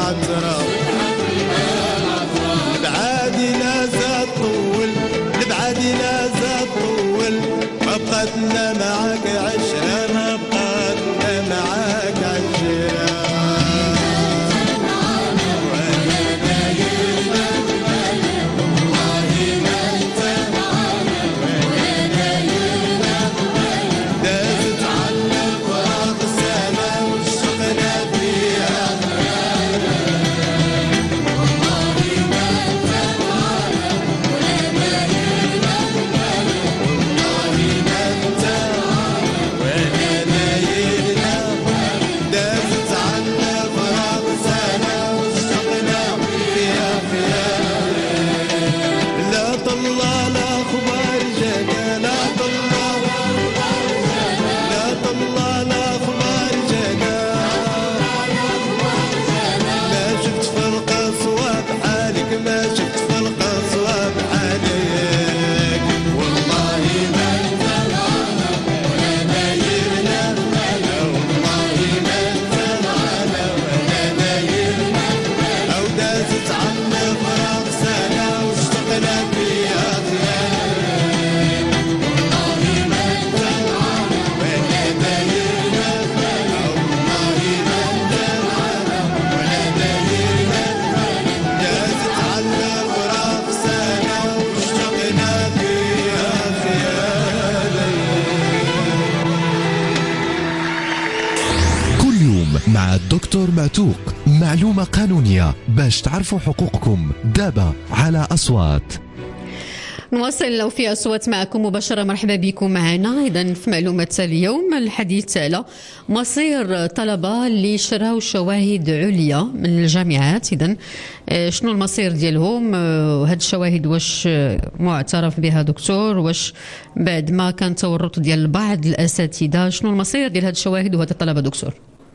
العترة البعادي لا زاد طول البعادي لا زاد طول ما بقاتنا معاك عشرة ما بقاتنا معاك عشرة مع الدكتور معتوق، معلومة قانونية باش تعرفوا حقوقكم دابا على أصوات. نواصل لو في أصوات معكم مباشرة. مرحبا بكم معنا. إذن في معلومة اليوم الحديث على مصير طلبة اللي شراو شواهد عليا من الجامعات. إذن شنو المصير ديالهم؟ هاد الشواهد واش معترف بها دكتور؟ واش بعد ما كان تورط ديال بعض الأساتذة شنو المصير ديال هاد الشواهد وهاد الطلبة دكتور؟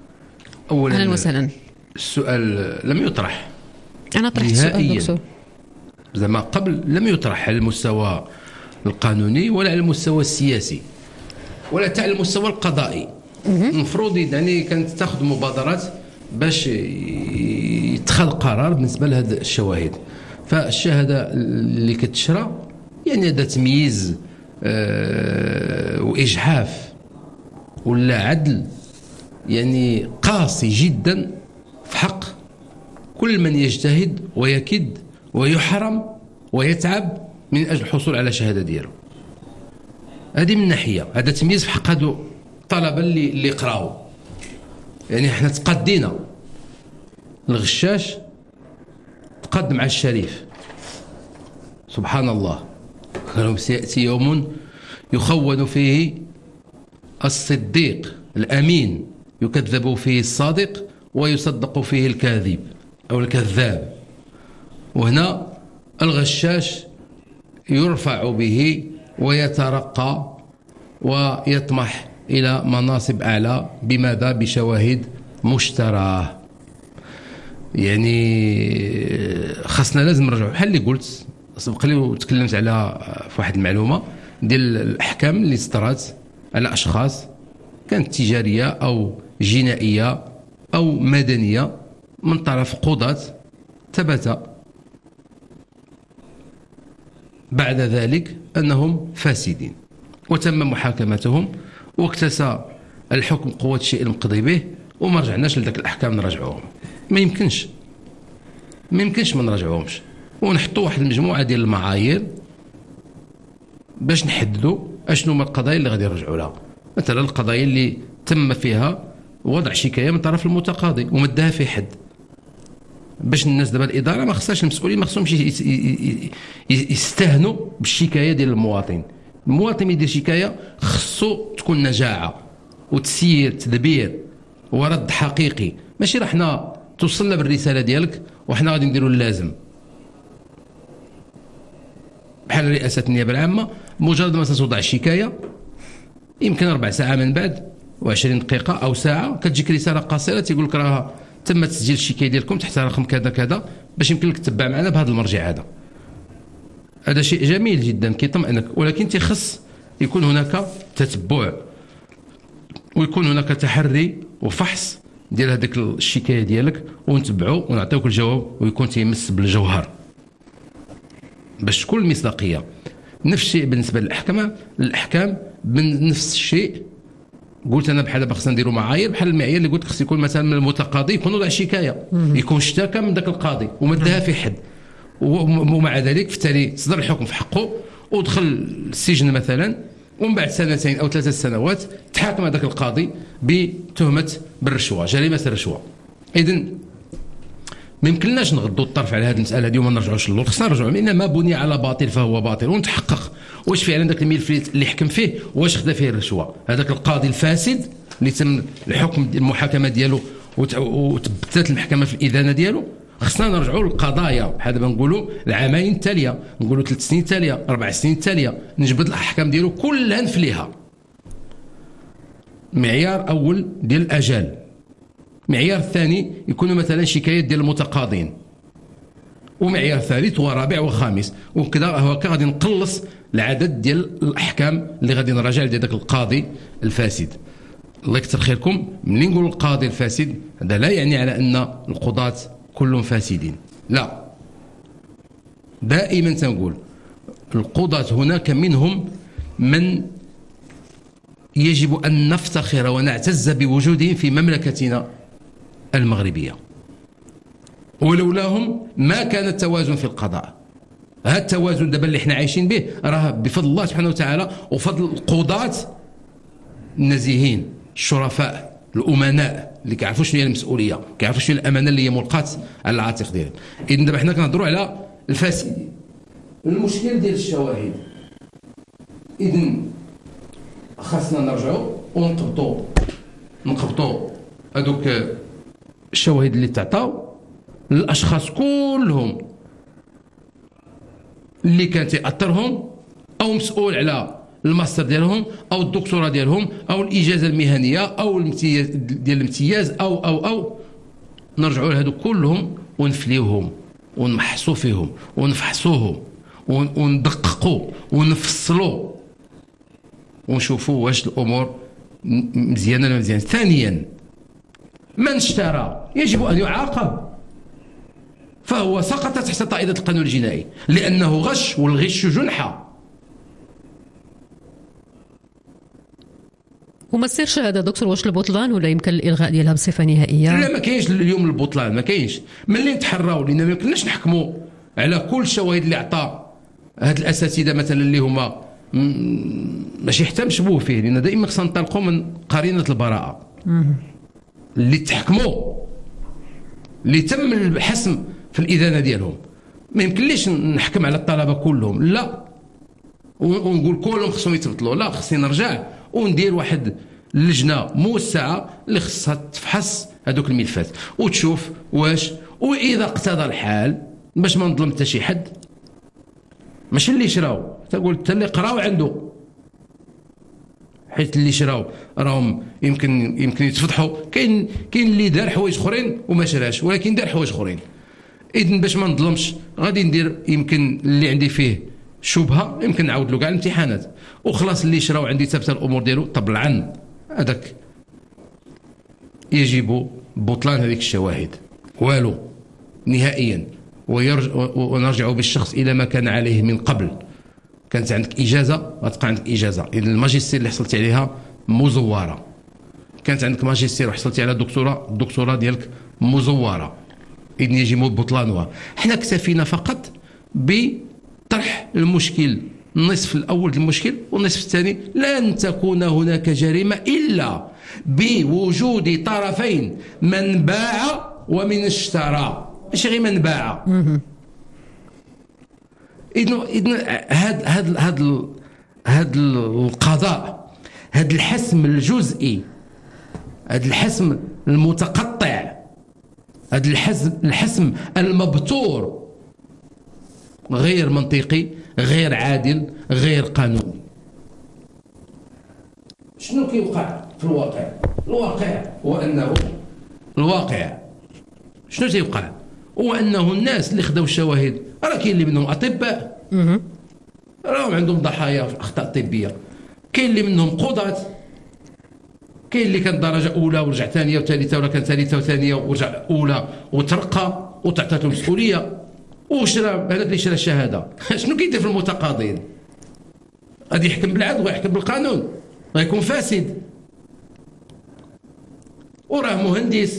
أولا أهلا وسهلا. السؤال لم يطرح، أنا طرحت السؤال دكتور زعما قبل، لم يطرح على المستوى القانوني ولا على المستوى السياسي ولا حتى على المستوى القضائي. المفروض يعني كانت تاخذ مبادرات باش يتخذ قرار بالنسبه لهذه الشواهد. فالشهاده اللي كتشرى يعني هذا تمييز واجحاف ولا عدل يعني قاسي جدا في حق كل من يجتهد ويكد ويحرم ويتعب من أجل الحصول على شهادة ديالو. هذه من ناحية، هذا تمييز في حق هذو الطلبة اللي قراو. يعني احنا تقدينا الغشاش تقدم على الشريف، سبحان الله. سيأتي يوم يخون فيه الصديق الأمين، يكذب فيه الصادق ويصدق فيه الكاذب أو الكذاب. وهنا الغشاش يرفع به ويترقى ويطمح إلى مناصب أعلى. بماذا؟ بشواهد مشتراه. يعني خاصنا لازم نرجعوا بحال اللي قلت سبق لي وتكلمت على في واحد المعلومة ديال الأحكام اللي صدرت على أشخاص كانت تجارية أو جنائية أو مدنية من طرف قضاة ثبت بعد ذلك أنهم فاسدين وتم محاكمتهم واكتسى الحكم قوة الشيء المقضي به وما رجعناش لذلك الأحكام نرجعوهم. ما يمكنش ما نرجعوهمش ونحطوا واحد المجموعة ديال المعايير باش نحددوا اشنو هما القضايا اللي غادي نرجعوا لها. مثلا القضايا اللي تم فيها وضع شكاية من طرف المتقاضي ومدها في حد، باش الناس دابا الإدارة ما خصهاش، المسؤولين ما خصهمش يستهنوا بالشكاية ديال المواطن. المواطن يدير شكاية خصو تكون نجاعة وتسيير تدبير ورد حقيقي، ماشي راه حنا توصلنا بالرسالة ديالك وحنا غادي نديروا اللازم. بحال رئاسة النيابة العامة مجرد ما توضع الشكاية يمكن 4 ساعات من بعد و20 دقيقة أو ساعة كتجيك رسالة قصيرة تيقول لك راه تم تسجيل الشكاية ديالكم تحت رقم كذا كذا باش يمكن لك تتبع معنا بهذا المرجع هذا. هذا شيء جميل جدا كيطمئنك، ولكن تخص يكون هناك تتبع ويكون هناك تحري وفحص ديال هذيك الشكايه ديالك ونتبعوا ونعطيوك الجواب ويكون تيمس بالجوهر باش تكون المصداقيه. نفس الشيء بالنسبه للاحكام بنفس الشيء. قلت انا بحال دابا خصنا نديروا معايير بحال المعايير اللي قلت خص يكون مثلا من المتقاضي يكون وضع شكايه، يكون اشتكى من ذاك القاضي ومدها في حد، ومع ذلك في التالي صدر الحكم في حقه ودخل السجن مثلا، ومن بعد 2 أو 3 سنوات تحاكم هذاك القاضي بتهمه بالرشوه، جريمه الرشوه. اذا ما يمكنناش نغضوا الطرف على هذه المساله هذه وما نرجعوش للور، خصنا نرجعوا، لان ما بني على باطل فهو باطل، ونتحقق واش فعلا ذاك الملف اللي حكم فيه واش خدا فيه الرشوه. هذاك القاضي الفاسد اللي تم الحكم المحاكمه ديالو وتبتت المحكمه في الادانه ديالو، خصنا نرجعوا للقضايا بحال دابا نقولوا العامين التاليه، نقولوا 3 سنين التاليه، 4 سنين التاليه، نجبد الاحكام ديالو كلها نفليها. معيار اول ديال الاجال، معيار ثاني يكونوا مثلا شكايات ديال المتقاضين، ومعيار ثالث ورابع وخامس، وكذا هكا غادي نقلص العدد ديال الاحكام اللي غادي نراجع لذاك القاضي الفاسد. الله يكثر خيركم. ملي نقول القاضي الفاسد هذا لا يعني على ان القضاة كلهم فاسدين، لا، دائما تنقول القضاة هناك منهم من يجب أن نفتخر ونعتز بوجودهم في مملكتنا المغربية، ولولاهم ما كان التوازن في القضاء. هذا التوازن دابا اللي احنا عايشين به راه بفضل الله سبحانه وتعالى وفضل القضاة النزيهين الشرفاء الأمناء اللي كيعرفوا شنو هي المسؤولية، كيعرفوا شنو الأمانة اللي هي ملقاة على العاتق ديالهم. إذن دابا حنا كنهضروا على الفاسدين، المشكل ديال الشواهد. إذن خاصنا نرجعوا ونقبطوا هذوك الشواهد اللي تعطاو للاشخاص كلهم اللي كان تاثرهم او مسؤول على الماستر ديالهم او الدكتوراه ديالهم او الاجازه المهنيه او الامتياز ديال الامتياز او نرجعوا لهذو كلهم ونفليوهم ونمحصوا فيهم ونفحصوهم وندققوا ونفصلوا ونشوفوا واش الامور مزيانه ولا مزيانه. ثانيا، من اشترى يجب ان يعاقب، فهو سقط تحت طائله القانون الجنائي لانه غش، والغش جنحه. وما تصيرش هذا دكتور واش البطلان ولا يمكن الالغاء ديالها بصفه نهائيه؟ لا، ما كاينش اليوم البطلان، ما كاينش. ملي نتحراو لان ما يمكنناش نحكموا على كل الشواهد اللي عطى هاد الاساتذه مثلا اللي هما ماشي حتى مشبوه فيه، لان دائما خصنا ننطلقوا من قرينه البراءه اللي تحكموا اللي تم الحسم في الادانه ديالهم. ما يمكنليش نحكم على الطلبه كلهم، لا، ونقول كلهم خصهم يتبطلوا، لا، خصني نرجع وندير واحد اللجنه موسعه اللي خصها تفحص هذوك الملفات وتشوف واش، واذا اقتضى الحال باش ما نظلم حتى شي حد، ماشي اللي شراو، تقول حتى اللي قراو عنده، حيت اللي شراو راهم يمكن يتفضحوا. كاين اللي دار حوايج اخرين وما شراش، ولكن دار حوايج اخرين. اذن باش ما نظلمش غادي ندير يمكن اللي عندي فيه شبهه يمكن نعاود له كاع الامتحانات وخلاص. اللي شراو عندي ثابته الامور ديالو طبعا هذاك يجب بطلان هذيك الشواهد والو نهائيا، ونرجع بالشخص الى ما كان عليه من قبل. كانت عندك اجازه غتبقى عندك اجازه، اذا الماجستير اللي حصلتي عليها مزوره، كانت عندك ماجستير وحصلتي على الدكتوراه ديالك مزوره، اذا يجب بطلانها. حنا اكتفينا فقط بطرح المشكل، النصف الاول المشكل والنصف الثاني لن تكون هناك جريمه الا بوجود طرفين، من باع ومن اشترى، ماشي غير من باع. إذن هذا القضاء، هذا الحسم الجزئي، هذا الحسم المتقطع، هذا الحسم المبتور غير منطقي، غير عادل، غير قانوني. شنو كيوقع في الواقع؟ الواقع هو أنه شنو تيوقع؟ هو أنه الناس اللي خداو الشواهد راه كاين اللي منهم أطباء راهم عندهم ضحايا في أخطاء طبية، كاين اللي منهم قضاة، كاين اللي كان درجه اولى ورجع ثانيه وثالثه، ولا كان ثالثه وثانيه ورجع اولى وترقى وتعطات له مسؤوليه وشرى هذاك اللي شرى الشهاده. شنو كيدير في المتقاضين؟ غادي يحكم بالعدل ويحكم بالقانون، غيكون فاسد. وراه مهندس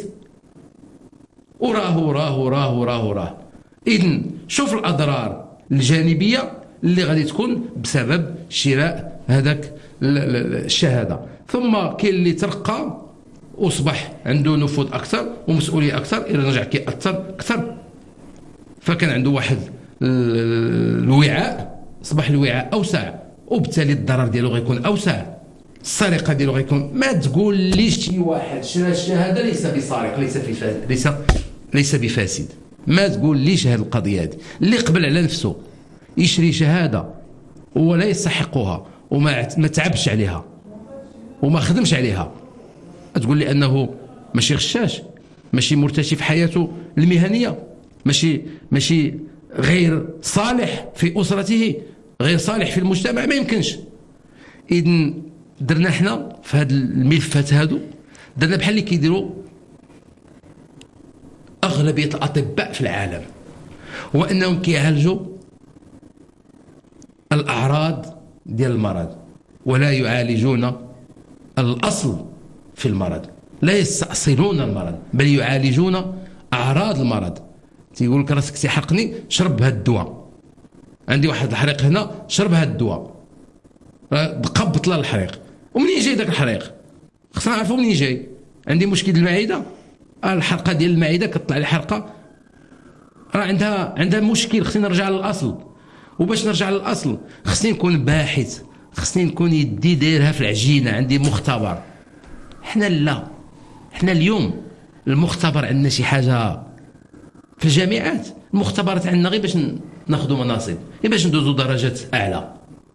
وراه. إذن شوف الأضرار الجانبية اللي غادي تكون بسبب شراء هذاك الشهادة. ثم كاين اللي ترقى وأصبح عنده نفوذ أكثر ومسؤولية أكثر، إلى رجع كيأثر أكثر، فكان عنده واحد الوعاء، أصبح الوعاء أوسع، وبالتالي الضرر ديالو غيكون أوسع، السرقة ديالو غيكون. ما تقول ليش شي واحد شرا الشهادة ليس بسارق، ليس بفاسد. ما تقول ليش هذه القضية هذه اللي قبل على نفسه يشري شهادة ولا يستحقها وما تعبش عليها وما خدمش عليها، تقول لي أنه ماشي غشاش، ماشي مرتشي في حياته المهنية، ماشي غير صالح في أسرته، غير صالح في المجتمع؟ ما يمكنش. إذن درنا احنا في هذه الملفات هادو، درنا بحال اللي كيديروا أغلبية الأطباء في العالم، وأنهم كيعالجوا الأعراض ديال المرض ولا يعالجون الأصل في المرض، لا يستأصلون المرض بل يعالجون أعراض المرض. تيقول لك راسك تيحرقني، شرب هاد الدواء، عندي واحد الحريق هنا، شرب هاد الدواء، قبط له الحريق. ومنين جاي داك الحريق؟ خصنا نعرفوا منين جاي. عندي مشكل المعدة، الحرقة ديال المعدة كتطلع لي حرقة، راه عندها مشكل، خصني نرجع للأصل. وباش نرجع للأصل خصني نكون باحث، خصني نكون يدي دايرها في العجينة، عندي مختبر. حنا لا، حنا اليوم المختبر عندنا شي حاجة في الجامعات، المختبرات عندنا غير باش ناخذوا مناصب، غير باش ندوزوا درجات أعلى.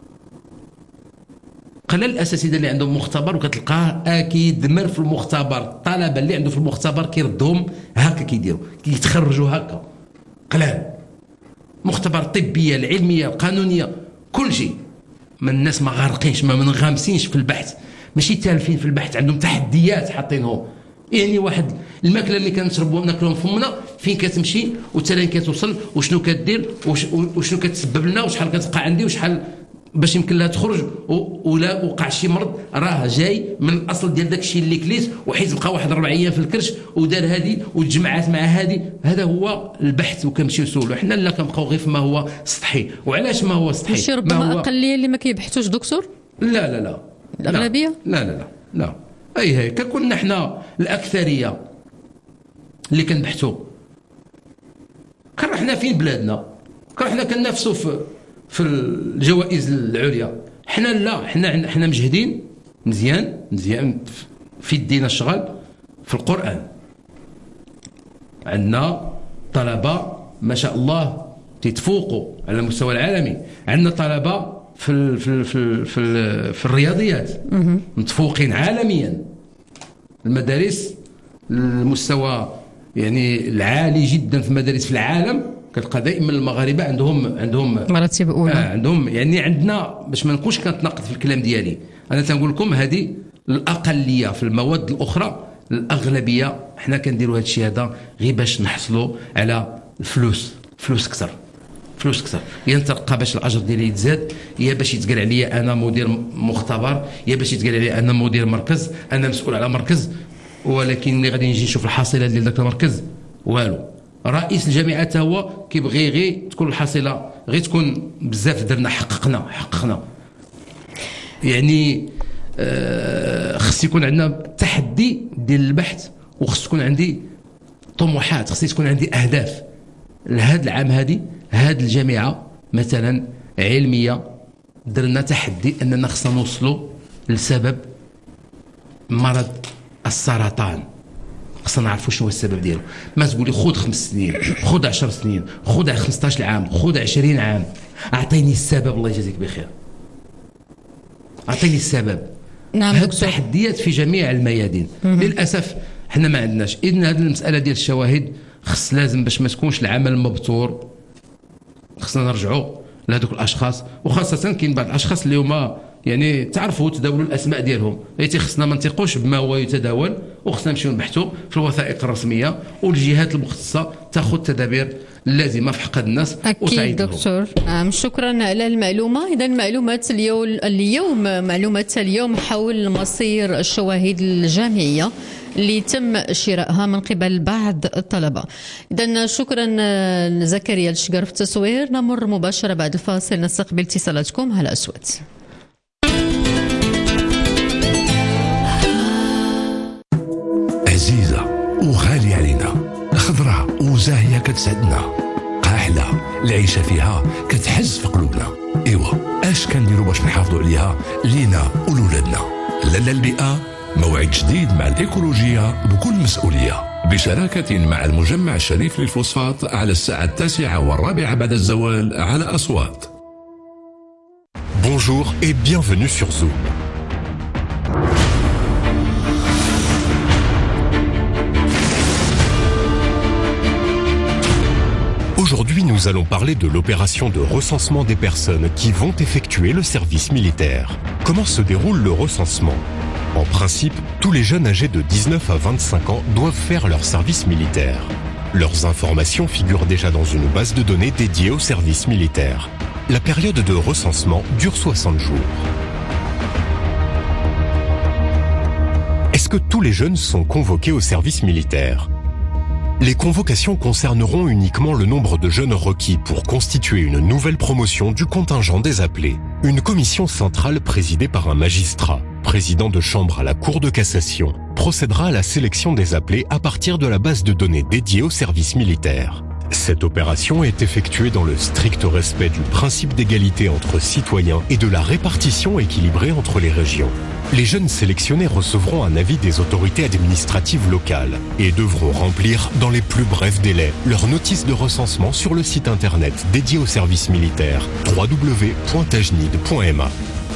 قلال الاساتذه اللي عندهم مختبر وكتلقاه كيدمر في المختبر، الطلبه اللي عنده في المختبر كيردهم هكا، كيديروا كيتخرجوا هكا. قلال مختبر الطبيه العلميه القانونيه كل شيء. ما الناس ما غارقينش، ما منغامسينش في البحث، ماشي تالفين في البحث، عندهم تحديات حاطينهم. يعني واحد الماكله اللي كنشربوها ناكلوها فمنا، فين كتمشي وتالين كتوصل وشنو كدير وشنو كتسبب لنا وشحال كتبقى عندي وشحال باش يمكن لها تخرج، ولا وقع شي مرض راه جاي من الاصل ديال داك الشيء اللي كليت، وحيت بقى واحد 4 ايام في الكرش ودار هادي وتجمعات مع هادي. هذا هو البحث، وكنمشيو نسولوا. حنا لا كنبقاو غير فيما هو سطحي. وعلاش ما هو سطحي؟ ماشي ربما اقليه اللي ما كيبحثوش دكتور؟ لا الاغلبيه؟ لا اي هيك كنا حنا الاكثريه اللي كنبحثوا. كان حنا فين بلادنا، كان حنا كننافسوا في الجوائز العليا. حنا لا، حنا مجهدين مزيان في يدينا الشغل. في القرآن عندنا طلبة ما شاء الله تتفوقوا على المستوى العالمي، عندنا طلبة في الرياضيات متفوقين عالميا، المدارس المستوى يعني العالي جدا في المدارس في العالم. كتلقى دائما المغاربه عندهم مراتب اولى، عندهم يعني عندنا. باش ما نكونش كنتناقض في الكلام ديالي، انا تنقول لكم هذه الاقليه في المواد الاخرى، الاغلبيه حنا كنديروا هذا الشيء هذا غير باش نحصلوا على فلوس اكثر. يا نترقى باش الاجر ديالي يتزاد، يا باش يتقال عليا انا مدير مختبر، يا باش يتقال عليا انا مدير مركز، انا مسؤول على مركز. ولكن ملي غادي نجي نشوف الحصيله ديال ذاك المركز والو. رئيس الجامعه حتى هو كيبغي غير تكون الحصيله غير تكون بزاف، درنا حققنا. يعني خص يكون عندنا تحدي ديال البحث، وخص تكون عندي طموحات، خص تكون عندي اهداف. لهذا العام هذه الجامعه مثلا علميه درنا تحدي اننا خصنا نوصلوا لسبب مرض السرطان. خصنا نعرفوا شنو هو السبب ديالو. ما تقولي خذ 5 سنين، خذ 10 سنين، خذ 15 عام، خذ 20 عام. اعطيني السبب، الله يجازيك بخير. اعطيني السبب. نعم هذه التحديات في جميع الميادين. للاسف حنا ما عندناش. اذن هذه المساله ديال الشواهد خص لازم باش ما تكونش العمل مبتور، خصنا نرجعوا لهذوك الاشخاص. وخاصه كاين بعض الاشخاص اللي هما يعني تعرفوا تداولوا الاسماء ديالهم، خصنا ما نثقوش بما هو يتداول، وخصنا نمشيو نبحثوا في الوثائق الرسميه، والجهات المختصه تاخذ التدابير اللازمه في حق الناس. اكيد دكتور. شكرا على المعلومه. اذا معلومات اليوم معلومات اليوم حول مصير الشواهد الجامعيه اللي تم شرائها من قبل بعض الطلبة. إذن شكرا زكريا الشقر في التصوير. نمر مباشرة بعد الفاصل نستقبل اتصالاتكم على أصوات. عزيزة وغالية علينا، خضراء وزاهية كتسعدنا، قاحلة العيشة فيها كتحز في قلوبنا. إيوا اش كنديروا باش نحافظوا عليها لينا ولولادنا؟ لالا البيئة موعد جديد مع الإيكولوجية بكل مسؤولية، بشراكة مع المجمع الشريف للفوسفات على الساعة 9:15 بعد الزوال على أصوات. Bonjour et bienvenue sur Zoom. Aujourd'hui, nous allons parler de l'opération de recensement des personnes qui vont effectuer le service militaire. Comment se déroule le recensement ? En principe, tous les jeunes âgés de 19 à 25 ans doivent faire leur service militaire. Leurs informations figurent déjà dans une base de données dédiée au service militaire. La période de recensement dure 60 jours. Est-ce que tous les jeunes sont convoqués au service militaire ? Les convocations concerneront uniquement le nombre de jeunes requis pour constituer une nouvelle promotion du contingent des appelés. Une commission centrale présidée par un magistrat, président de chambre à la Cour de cassation, procédera à la sélection des appelés à partir de la base de données dédiée au service militaire. Cette opération est effectuée dans le strict respect du principe d'égalité entre citoyens et de la répartition équilibrée entre les régions. Les jeunes sélectionnés recevront un avis des autorités administratives locales et devront remplir dans les plus brefs délais leur notice de recensement sur le site internet dédié au service militaire www.tajnid.ma.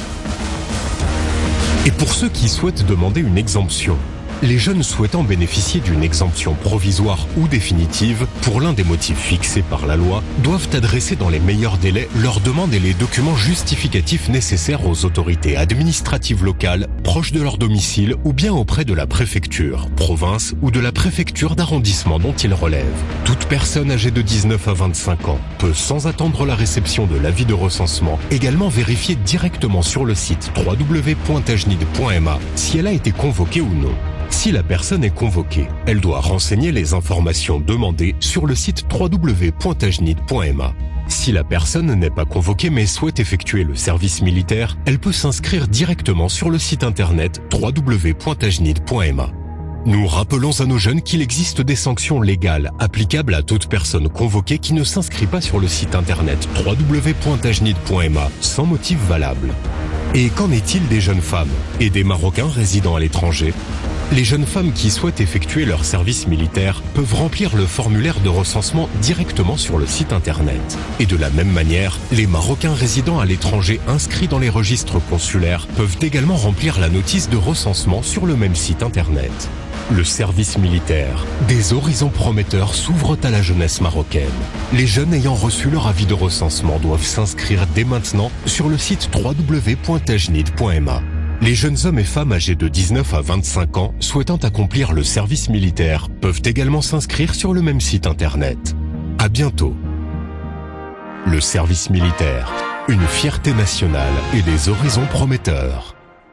Et pour ceux qui souhaitent demander une exemption, les jeunes souhaitant bénéficier d'une exemption provisoire ou définitive pour l'un des motifs fixés par la loi doivent adresser dans les meilleurs délais leurs demandes et les documents justificatifs nécessaires aux autorités administratives locales proches de leur domicile ou bien auprès de la préfecture, province ou de la préfecture d'arrondissement dont ils relèvent. Toute personne âgée de 19 à 25 ans peut, sans attendre la réception de l'avis de recensement, également vérifier directement sur le site www.tajnid.ma si elle a été convoquée ou non. Si la personne est convoquée, elle doit renseigner les informations demandées sur le site www.tajnid.ma. Si la personne n'est pas convoquée mais souhaite effectuer le service militaire, elle peut s'inscrire directement sur le site internet www.tajnid.ma. Nous rappelons à nos jeunes qu'il existe des sanctions légales applicables à toute personne convoquée qui ne s'inscrit pas sur le site internet www.tajnid.ma sans motif valable. Et qu'en est-il des jeunes femmes et des Marocains résidant à l'étranger ? Les jeunes femmes qui souhaitent effectuer leur service militaire peuvent remplir le formulaire de recensement directement sur le site internet. Et de la même manière, les Marocains résidant à l'étranger inscrits dans les registres consulaires peuvent également remplir la notice de recensement sur le même site internet. Le service militaire, des horizons prometteurs s'ouvrent à la jeunesse marocaine. Les jeunes ayant reçu leur avis de recensement doivent s'inscrire dès maintenant sur le site www.tajnid.ma. Les jeunes hommes et femmes âgés de 19 à 25 ans souhaitant accomplir le service militaire peuvent également s'inscrire sur le même site internet. À bientôt. Le service militaire, une fierté nationale et des horizons prometteurs.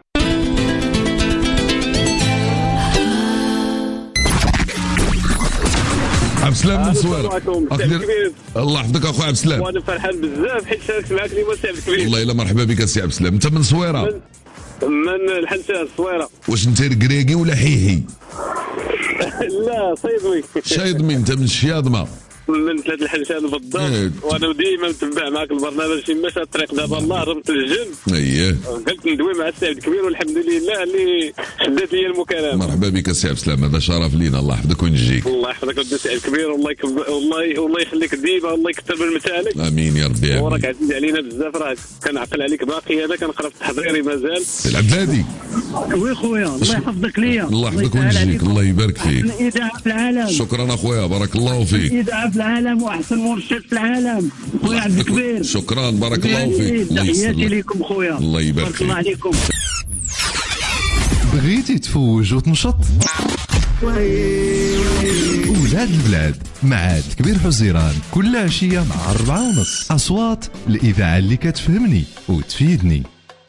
عبد السلام من صويرة. الله يحفظك اخويا عبد السلام. وانا فرحان بزاف حيت شاركت معك اليوم السي عبد الكبير. والله الا مرحبا بك السي عبد السلام. انت من صويرة؟ من الحنشان الصويرة. واش انت ركراكي ولا حيحي؟ لا صيدوي. شايضمي. انت من الشياضمة؟ من ثلاث الحنشان بالضبط. وانا ديما متبع معك البرنامج في مشى الطريق دابا الله رمت الجن. اييه. قلت ندوي مع السي عبد الكبير والحمد لله اللي شدات لي المكالمه. مرحبا بك السي عبد السلام، هذا شرف لينا. الله يحفظك وينجيك. الله يحفظك السي عبد الكبير والله يخليك ديما والله يكثر من مثالك. امين يا ربي. وراك عزيز علينا بزاف، راك كنعقل عليك باقي انا كنقرا في التحضيري مازال. العبد الهادي. وي خويا الله يحفظك ليا. الله يحفظك وينجيك. الله يبارك فيك. الاذاعه في العالم. شكرا اخويا بارك الله فيك. الاذاعه في العالم واحسن مرشد في العالم خويا عبد الكبير. شكرا بارك الله فيك. تحياتي لكم خويا. الله يبارك بارك الله عليكم. بغيتي تفوج وتنشط؟ ولاد البلاد مع كبير حزيران كل عشية مع 4:30 أصوات الإذاعة اللي كتفهمني وتفيدني.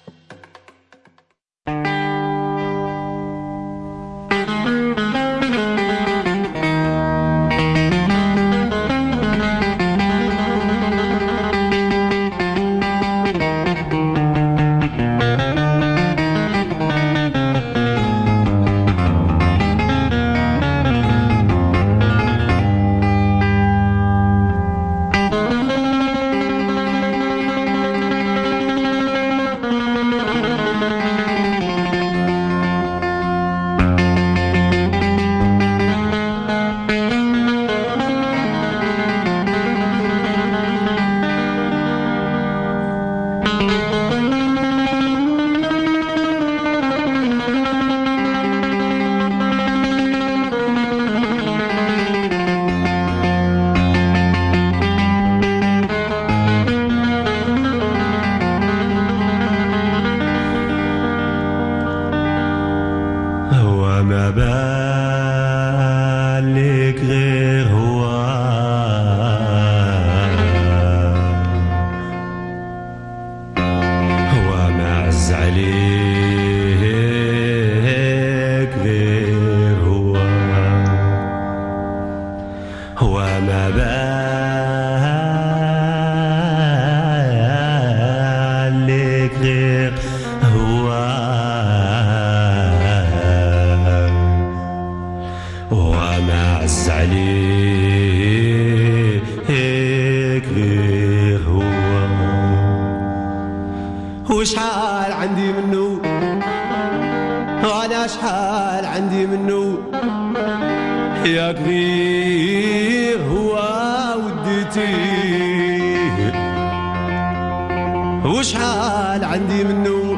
وشحال عندي منو وانا شحال عندي منو يا كبير هو وديتي وشحال عندي منو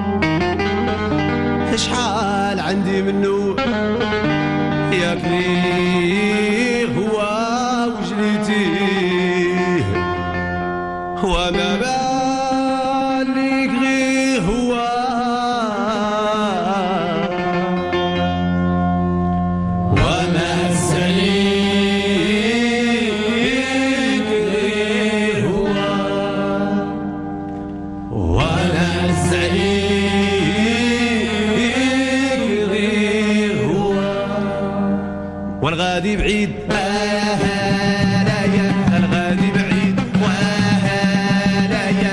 شحال عندي منو يا كبير هو وجريتي وما بالك غير هو وما السليك غير هو ولا السليك غير هو والغادي بعيد الغادي بعيد وهلايا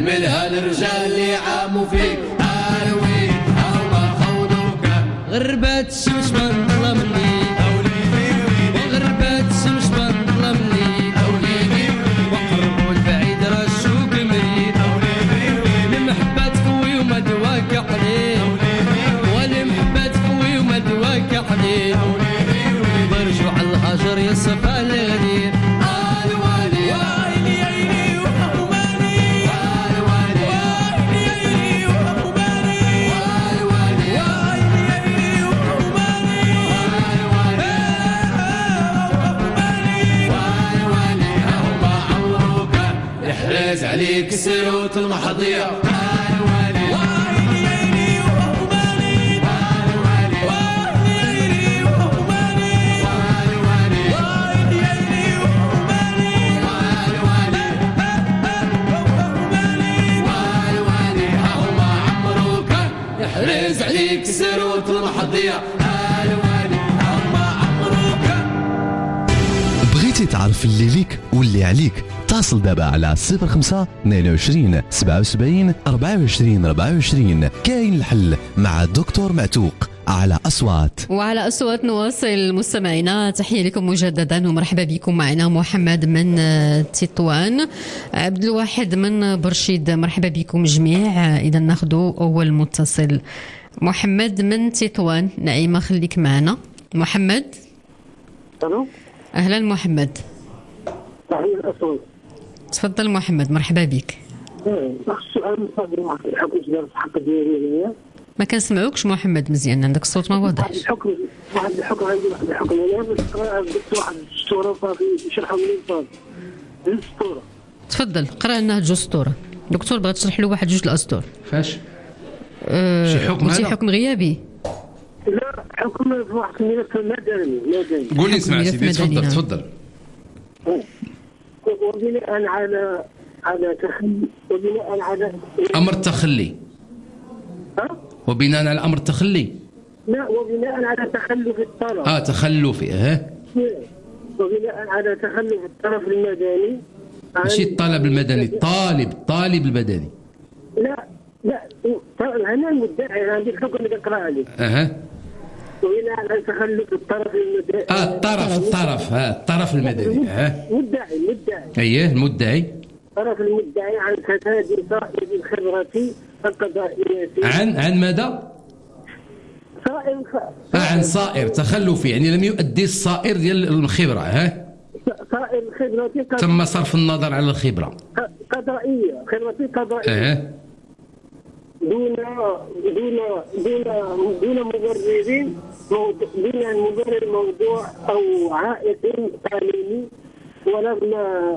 منها الرجال اللي عاموا فيك الويل هما خوضوك غربات الشمس من ظلمني وغربات الشمس من ظلمني وقربوا البعيد رشوك مريد المحبة تقوي وما تواقع عليه والمحبة تقوي وما تواقع عليه برجوا على الهجر يصفى الغدير يحرز عليك سروت المحضية يحرز عليك سروت المحضية بغيتي تعرف اللي ليك واللي عليك اتصل دابا على 05 22 77 24 24. كاين الحل مع الدكتور معتوق على أصوات. وعلى أصوات نواصل مستمعينا. تحية لكم مجددا ومرحبا بكم. معنا محمد من تطوان، عبد الواحد من برشيد. مرحبا بكم جميع. إذا ناخذ أول متصل. محمد من تطوان. نعيمة خليك معنا. محمد. الو. أهلا محمد. تحية الأصوات. تفضل محمد، مرحبا بك. السؤال الحكم الحق ديالي ما كنسمعوكش محمد مزيان، عندك الصوت ما واضحش. واحد الحكم عندي واحد الحكم انا درت واحد السطوره صافي يشرحوا منين صافي السطوره. تفضل قرا لنا جوج سطوره. دكتور بغا تشرح له واحد جوج الاسطور. فاش؟ شي حكم هذا؟ حكم غيابي؟ لا حكم في واحد الملف مدني. قول لي اسمع سيدي. تفضل. وبناء على تخلي وبناء على امر التخلي. وبناء على امر التخلي. لا وبناء على تخلف الطرف. تخلفي. وبناء على تخلف الطرف المدني. ماشي الطلب المدني، الطالب المدني. لا انا المدعي عندي الحكم اللي قرأ عليه. وبناء على تخلف الطرف المدني. الطرف المدني. مدعي. اييه المدعي. الطرف المدعي عن تفادي صائب الخبرة القضائية. عن ماذا؟ عن صائر تخلفي، يعني لم يؤدي الصائر ديال الخبرة. صائر الخبرة تم صرف النظر على الخبرة قضائية، خبرة قضائية. دون مبررين، دون مبرر موضوع أو عائق تعليمي، ورغم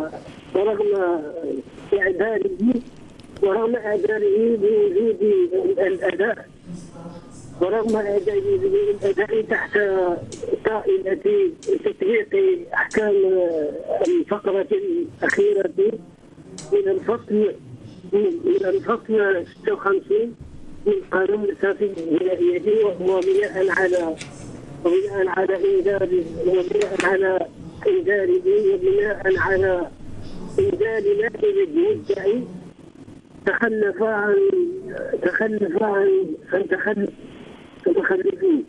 إعداده بوجود الأداء، ورغم الأداء تحت طائلة تطبيق أحكام الفقرة الأخيرة من الفصل 56 من قانون الإسرافيل الجنائية، وبناء على إنزال نائب المدعي تخلف عن تخلفين.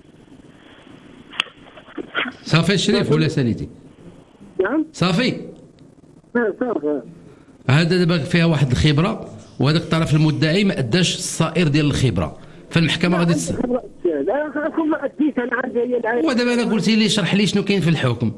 صافي الشريف ولا ساليتي؟ نعم صافي. صافي. هذا دابا فيها واحد الخبره، وهذاك الطرف المدعي ما اداش الصائر ديال الخبره، فالمحكمه غادي ودابا انا قلتي لي شرح لي شنو كاين في الحكم.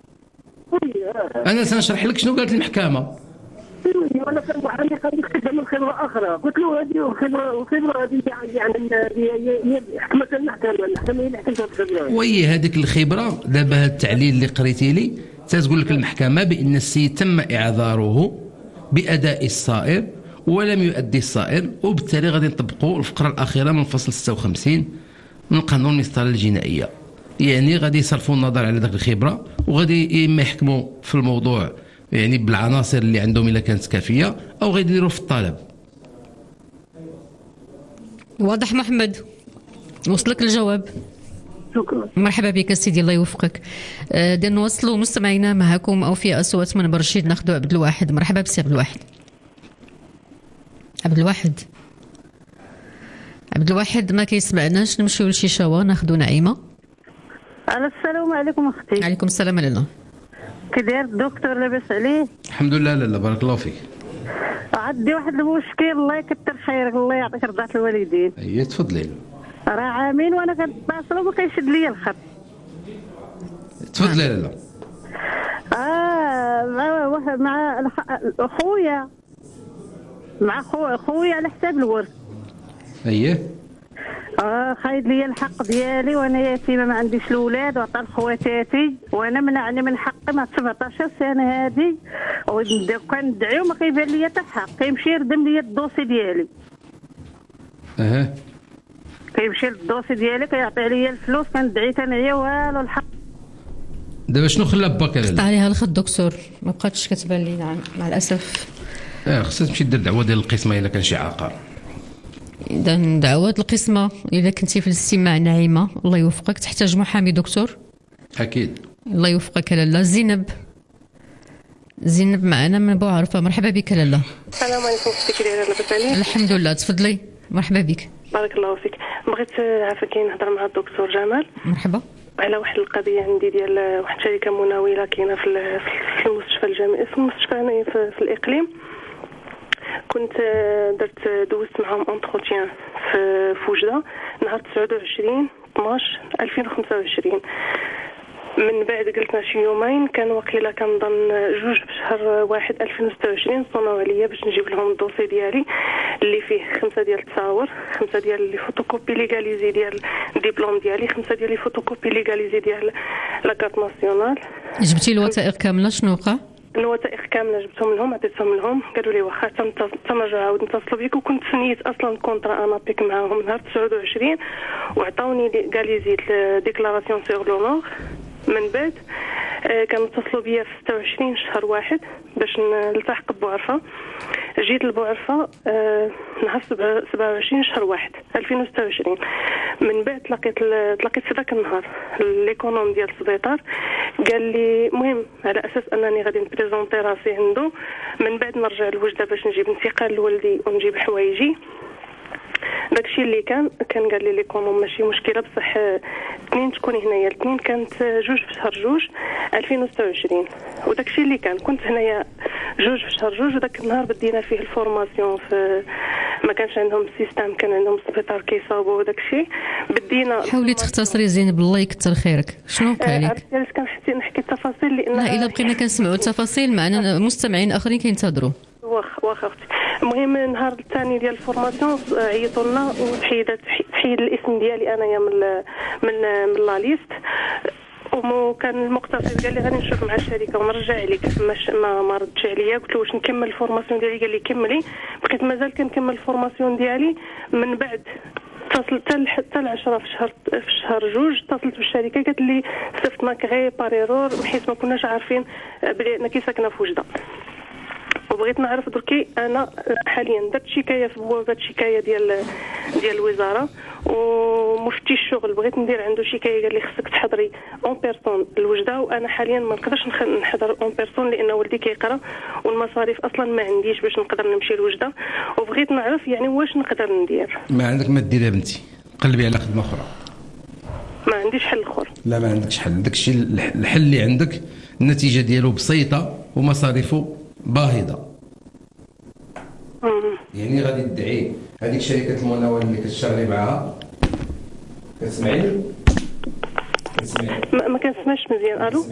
انا سنشرح لك شنو قالت المحكمه. وانا كان واحد يخدم من خبره اخرى، قلت له هذه خبره هذه يعني حكمه المحكمه هي اللي حكمت الخبره. وي هذيك الخبره دابا هذا التعليل اللي قريتي لي تقول لك المحكمه بان السيد تم اعذاره باداء الصائر ولم يؤدي الصائر، وبالتالي غادي نطبقوا الفقره الاخيره من فصل 56 من قانون المسطره الجنائيه. يعني غادي يصرفوا النظر على ذاك الخبره، وغادي اما يحكموا في الموضوع يعني بالعناصر اللي عندهم الا كانت كافيه، او غادي يديروا في الطلب. واضح محمد؟ وصلك الجواب؟ شكرا. مرحبا بك سيدي، الله يوفقك. دير نوصلوا مستمعينا معكم او في اصوات من برشيد. ناخذ عبد الواحد. مرحبا بسي عبد الواحد. عبد الواحد ما كيسمعناش، نمشيو لشي شوا ناخذوا نعيمه. السلام عليكم اختي. عليكم السلام لاله. كي داير الدكتور؟ لاباس عليه؟ الحمد لله. لا بارك الله فيك. عندي واحد المشكل، الله يكثر خيرك، الله يعطيك رضا الوالدين. اي تفضلي. راه عامين وانا كنتصل وما كيشد ليا الخط. تفضلي لاله. مع خويا على حساب الورث. اييه. خايد لي الحق ديالي وانا يتيمه ما عنديش الاولاد وعطى لخواتاتي، وانا منعني من حقي مع 17 سنه هذه، وكندعي وما كيبان لي حتى حق. كيمشي يردم لي الدوسي ديالي. كيمشي للدوسي ديالي كيعطي عليا الفلوس، كندعي تنعيا والو الحق. دابا شنو خلى باك لاله؟ قطع عليها الخط دكتور، ما بقاتش كتبان لي. نعم مع الاسف. خصها تمشي دير دعوه ديال القسمه الا كان شي عقار. إذا دعوات القسمة إذا كنتي في الاستماع نعيمة، الله يوفقك. تحتاج محامي دكتور؟ أكيد. الله يوفقك لاله. زينب معنا من بوعرفة، مرحبا بك لاله. السلام عليكم اختي، لاباس عليك؟ الحمد لله، تفضلي. مرحبا بك. بارك الله فيك. بغيت عافاك نهضر مع الدكتور جمال. مرحبا. على واحد القضيه عندي ديال واحد الشركه مناوله كاينه في المستشفى الجامعي، في المستشفى هنايا في الاقليم. كنت دوزت معهم اونتروتيان في وجده نهار 29/12/2025. من بعد جلسنا شي يومين، كان وقيله كنظن 2 بشهر 1/2026 صونوا عليا باش نجيب لهم الدوسي ديالي اللي فيه 5 ديال التصاور، 5 ديال لي فوتوكوبي ليغاليزي ديال الدبلوم ديالي، 5 ديال لي فوتوكوبي ليغاليزي ديال لاكارت ناسيونال. جبتي الوثائق كامله؟ شنو وقع؟ الوثائق كامله جبتهم لهم، عطيتهم لهم، قالوا لي واخا تنرجعوا عاود نتصلوا بك. وكنت سنيت اصلا كونطرا انا بيك معاهم نهار 29 وعطاوني غاليزي ديكلاراسيون سور لونور. من بعد كانوا اتصلوا بيا في 26 شهر 1 باش نلتحق ببوعرفه. جيت لبوعرفه نهار 27 شهر 1/2026. من بعد تلاقيت في ذاك النهار ليكونوم ديال السبيطار، قال لي المهم على اساس انني غادي نبريزونطي راسي عنده، من بعد نرجع لوجده باش نجيب انتقال لولدي ونجيب حوايجي. داكشي اللي كان قال لي ليكونوم ماشي مشكله، بصح 2 تكوني هنايا. الاثنين كانت 2 في شهر 2/2026. وداكشي اللي كنت هنايا 2 في شهر 2. وداك النهار بدينا فيه الفورماسيون، في ما كانش عندهم السيستم، كان عندهم السبيطار كيصاوبوا وداكشي. بدينا. حاولي تختصري زينب، الله يكثر خيرك. شنو وقع لك؟ علاش كنحكي نحكي التفاصيل؟ لان الا بقينا كنسمعوا التفاصيل معنا مستمعين اخرين كينتظروا. واخا اختي. المهم النهار الثاني ديال الفورماسيون عيطوا لنا وتحيد الاسم ديالي انايا من لا ليست. وكان المقتصد قال لي غادي نشوف مع الشركه ونرجع عليك. ما ردش عليا، قلت له واش نكمل الفورماسيون ديالي؟ قال لي كملي. بقيت مازال كنكمل الفورماسيون ديالي. من بعد اتصلت حتى 10 في شهر 2 اتصلت بالشركه، قالت لي صيفطناك غير باريرور حيت ما كناش عارفين بلي انا كي ساكنه في وجده. وبغيت نعرف دركي انا حاليا درت شكايه في بوابه شكايه ديال الوزاره ومفتي الشغل، بغيت ندير عنده شكايه، قال لي خصك تحضري اون بيرسون الوجده، وانا حاليا ما نقدرش نحضر اون بيرسون لان ولدي كيقرا والمصاريف اصلا ما عنديش باش نقدر نمشي لوجده. وبغيت نعرف يعني واش نقدر ندير. ما عندك ما ديرها بنتي، قلبي على خدمه اخرى. ما عنديش حل اخر. لا ما عندكش حل. داكشي الحل اللي عندك النتيجه ديالو بسيطه ومصاريفه باهظه. يعني غادي تدعي هذيك شركه المناوله اللي كتشتغلي معاها. كتسمعيني؟ ما كنسمعش مزيان. الو.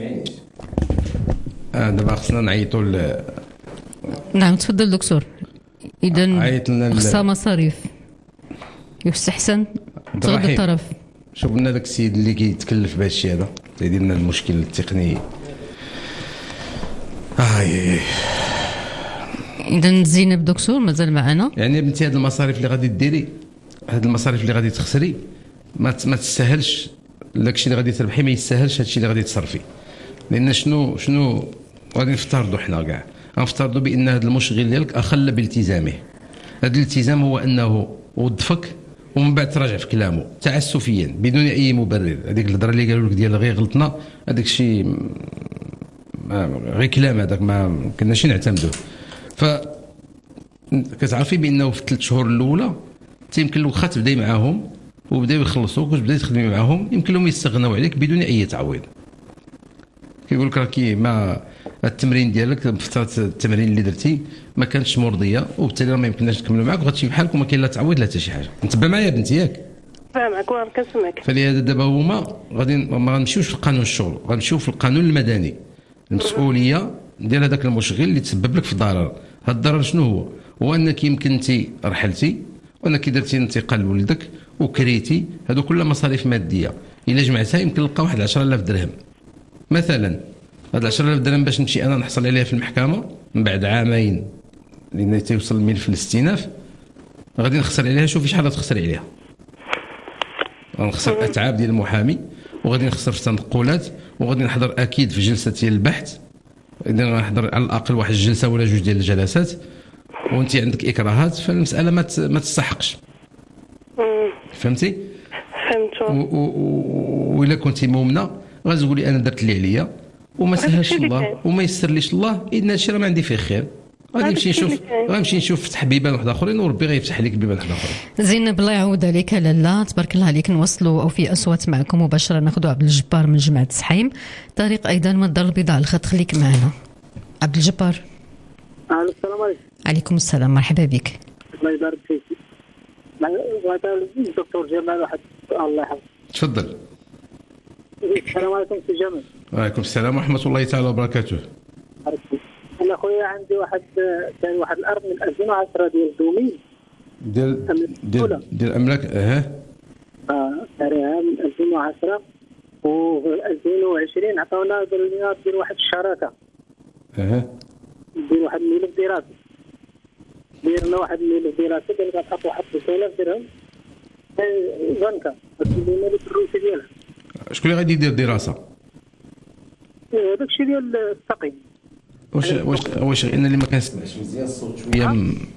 دابا خصنا نعيطوا نعم تفضل دكتور. اذا خصها مصاريف، يستحسن تغض الطرف. شوف لنا داك السيد اللي كيتكلف بهذا الشيء هذا، تيدير لنا المشكل التقني. إذا زينب دكتور مازال معنا. يعني بنتي هاد المصاريف اللي غادي ديري، هاد المصاريف اللي غادي تخسري ما تستاهلش. داكشي اللي غادي تربحي ما يستاهلش هادشي اللي غادي تصرفي. لان شنو غادي نفترضوا حنا كاع، غنفترضوا بان هذا المشغل ديالك اخل بالتزامه. هذا الالتزام هو انه وظفك ومن بعد تراجع في كلامه تعسفيا بدون اي مبرر. هذيك الهضره اللي قالوا لك ديال غير غلطنا، هذاك الشيء غير كلام، هذاك ما كناش نعتمدوه. كتعرفي بانه في 3 شهور الاولى يمكن واخا تبداي معاهم وبداو يخلصوك وتبداي تخدمي معاهم، يمكن لهم يستغناو عليك بدون اي تعويض. كيقول لك راكي ما التمرين ديالك بفتره التمرين اللي درتي ما كانتش مرضيه، وبالتالي ما يمكنناش نكملوا معاك وغتمشي بحالك وما كاين لا تعويض لا حتى شي حاجه. انتبه معايا بنتي ياك؟ فاهمك وانا كنسمعك. فلهذا دابا هما غادي ما غنمشيوش في القانون الشغل، غنمشيو في القانون المدني. المسؤوليه ديال هذاك المشغل اللي تسبب لك في ضرر. هذا الضرر شنو هو انك يمكن انت رحلتي وانك درتي انتقال لولدك وكريتي، هادو كلها مصاريف ماديه الا جمعتها يمكن نلقى واحد 10000 درهم مثلا. هاد 10000 درهم باش نمشي انا نحصل عليها في المحكمه من بعد عامين لان تيوصل الملف في الاستئناف، غادي نخسر عليها. شوفي شحال غتخسري عليها. غنخسر اتعاب ديال المحامي، وغادي نخسر في التنقلات، وغادي نحضر اكيد في جلسه ديال البحث، اذا غنحضر على الاقل واحد الجلسه ولا جوج ديال الجلسات، وانت عندك اكراهات، فالمساله ما تستحقش. فهمتي؟ فهمت. وإلا كنتي مؤمنه غتقولي انا درت اللي عليا وما سهلش الله وما يسرليش الله، اذا هادشي راه ما عندي فيه خير. غنمشي نشوف فتح بيبان واحد اخرين وربي غيفتح لك بيبان واحد اخرين. زينب الله يعاود عليك لاله، تبارك الله عليك. نوصلوا او في اصوات معكم مباشره، ناخذوا عبد الجبار من جماعه سحيم. طريق ايضا من الدار البيضاء على الخط، خليك معنا عبد الجبار. السلام عليكم. عليكم السلام، مرحبا بك. الله يبارك فيك. الدكتور جمال واحد الله يحفظك. تفضل. السلام عليكم سي جمال. وعليكم السلام ورحمه الله تعالى وبركاته. انا خويا عندي واحد الارض من 2010 ديال دومين ديال الاملاك. شاريها من 2010 و 2020 عطاونا قالوا لنا دير واحد الشراكه. دير واحد الملف دراسي. ديرنا واحد الملف دراسي، قال لك غتحط واحد 3000 درهم بنكه غتدير لك الروسي ديالها. شكون اللي غادي يدير دراسه؟ داك الشيء ديال التقييم. واش ان اللي ما كنسمعش مزيان الصوت شويه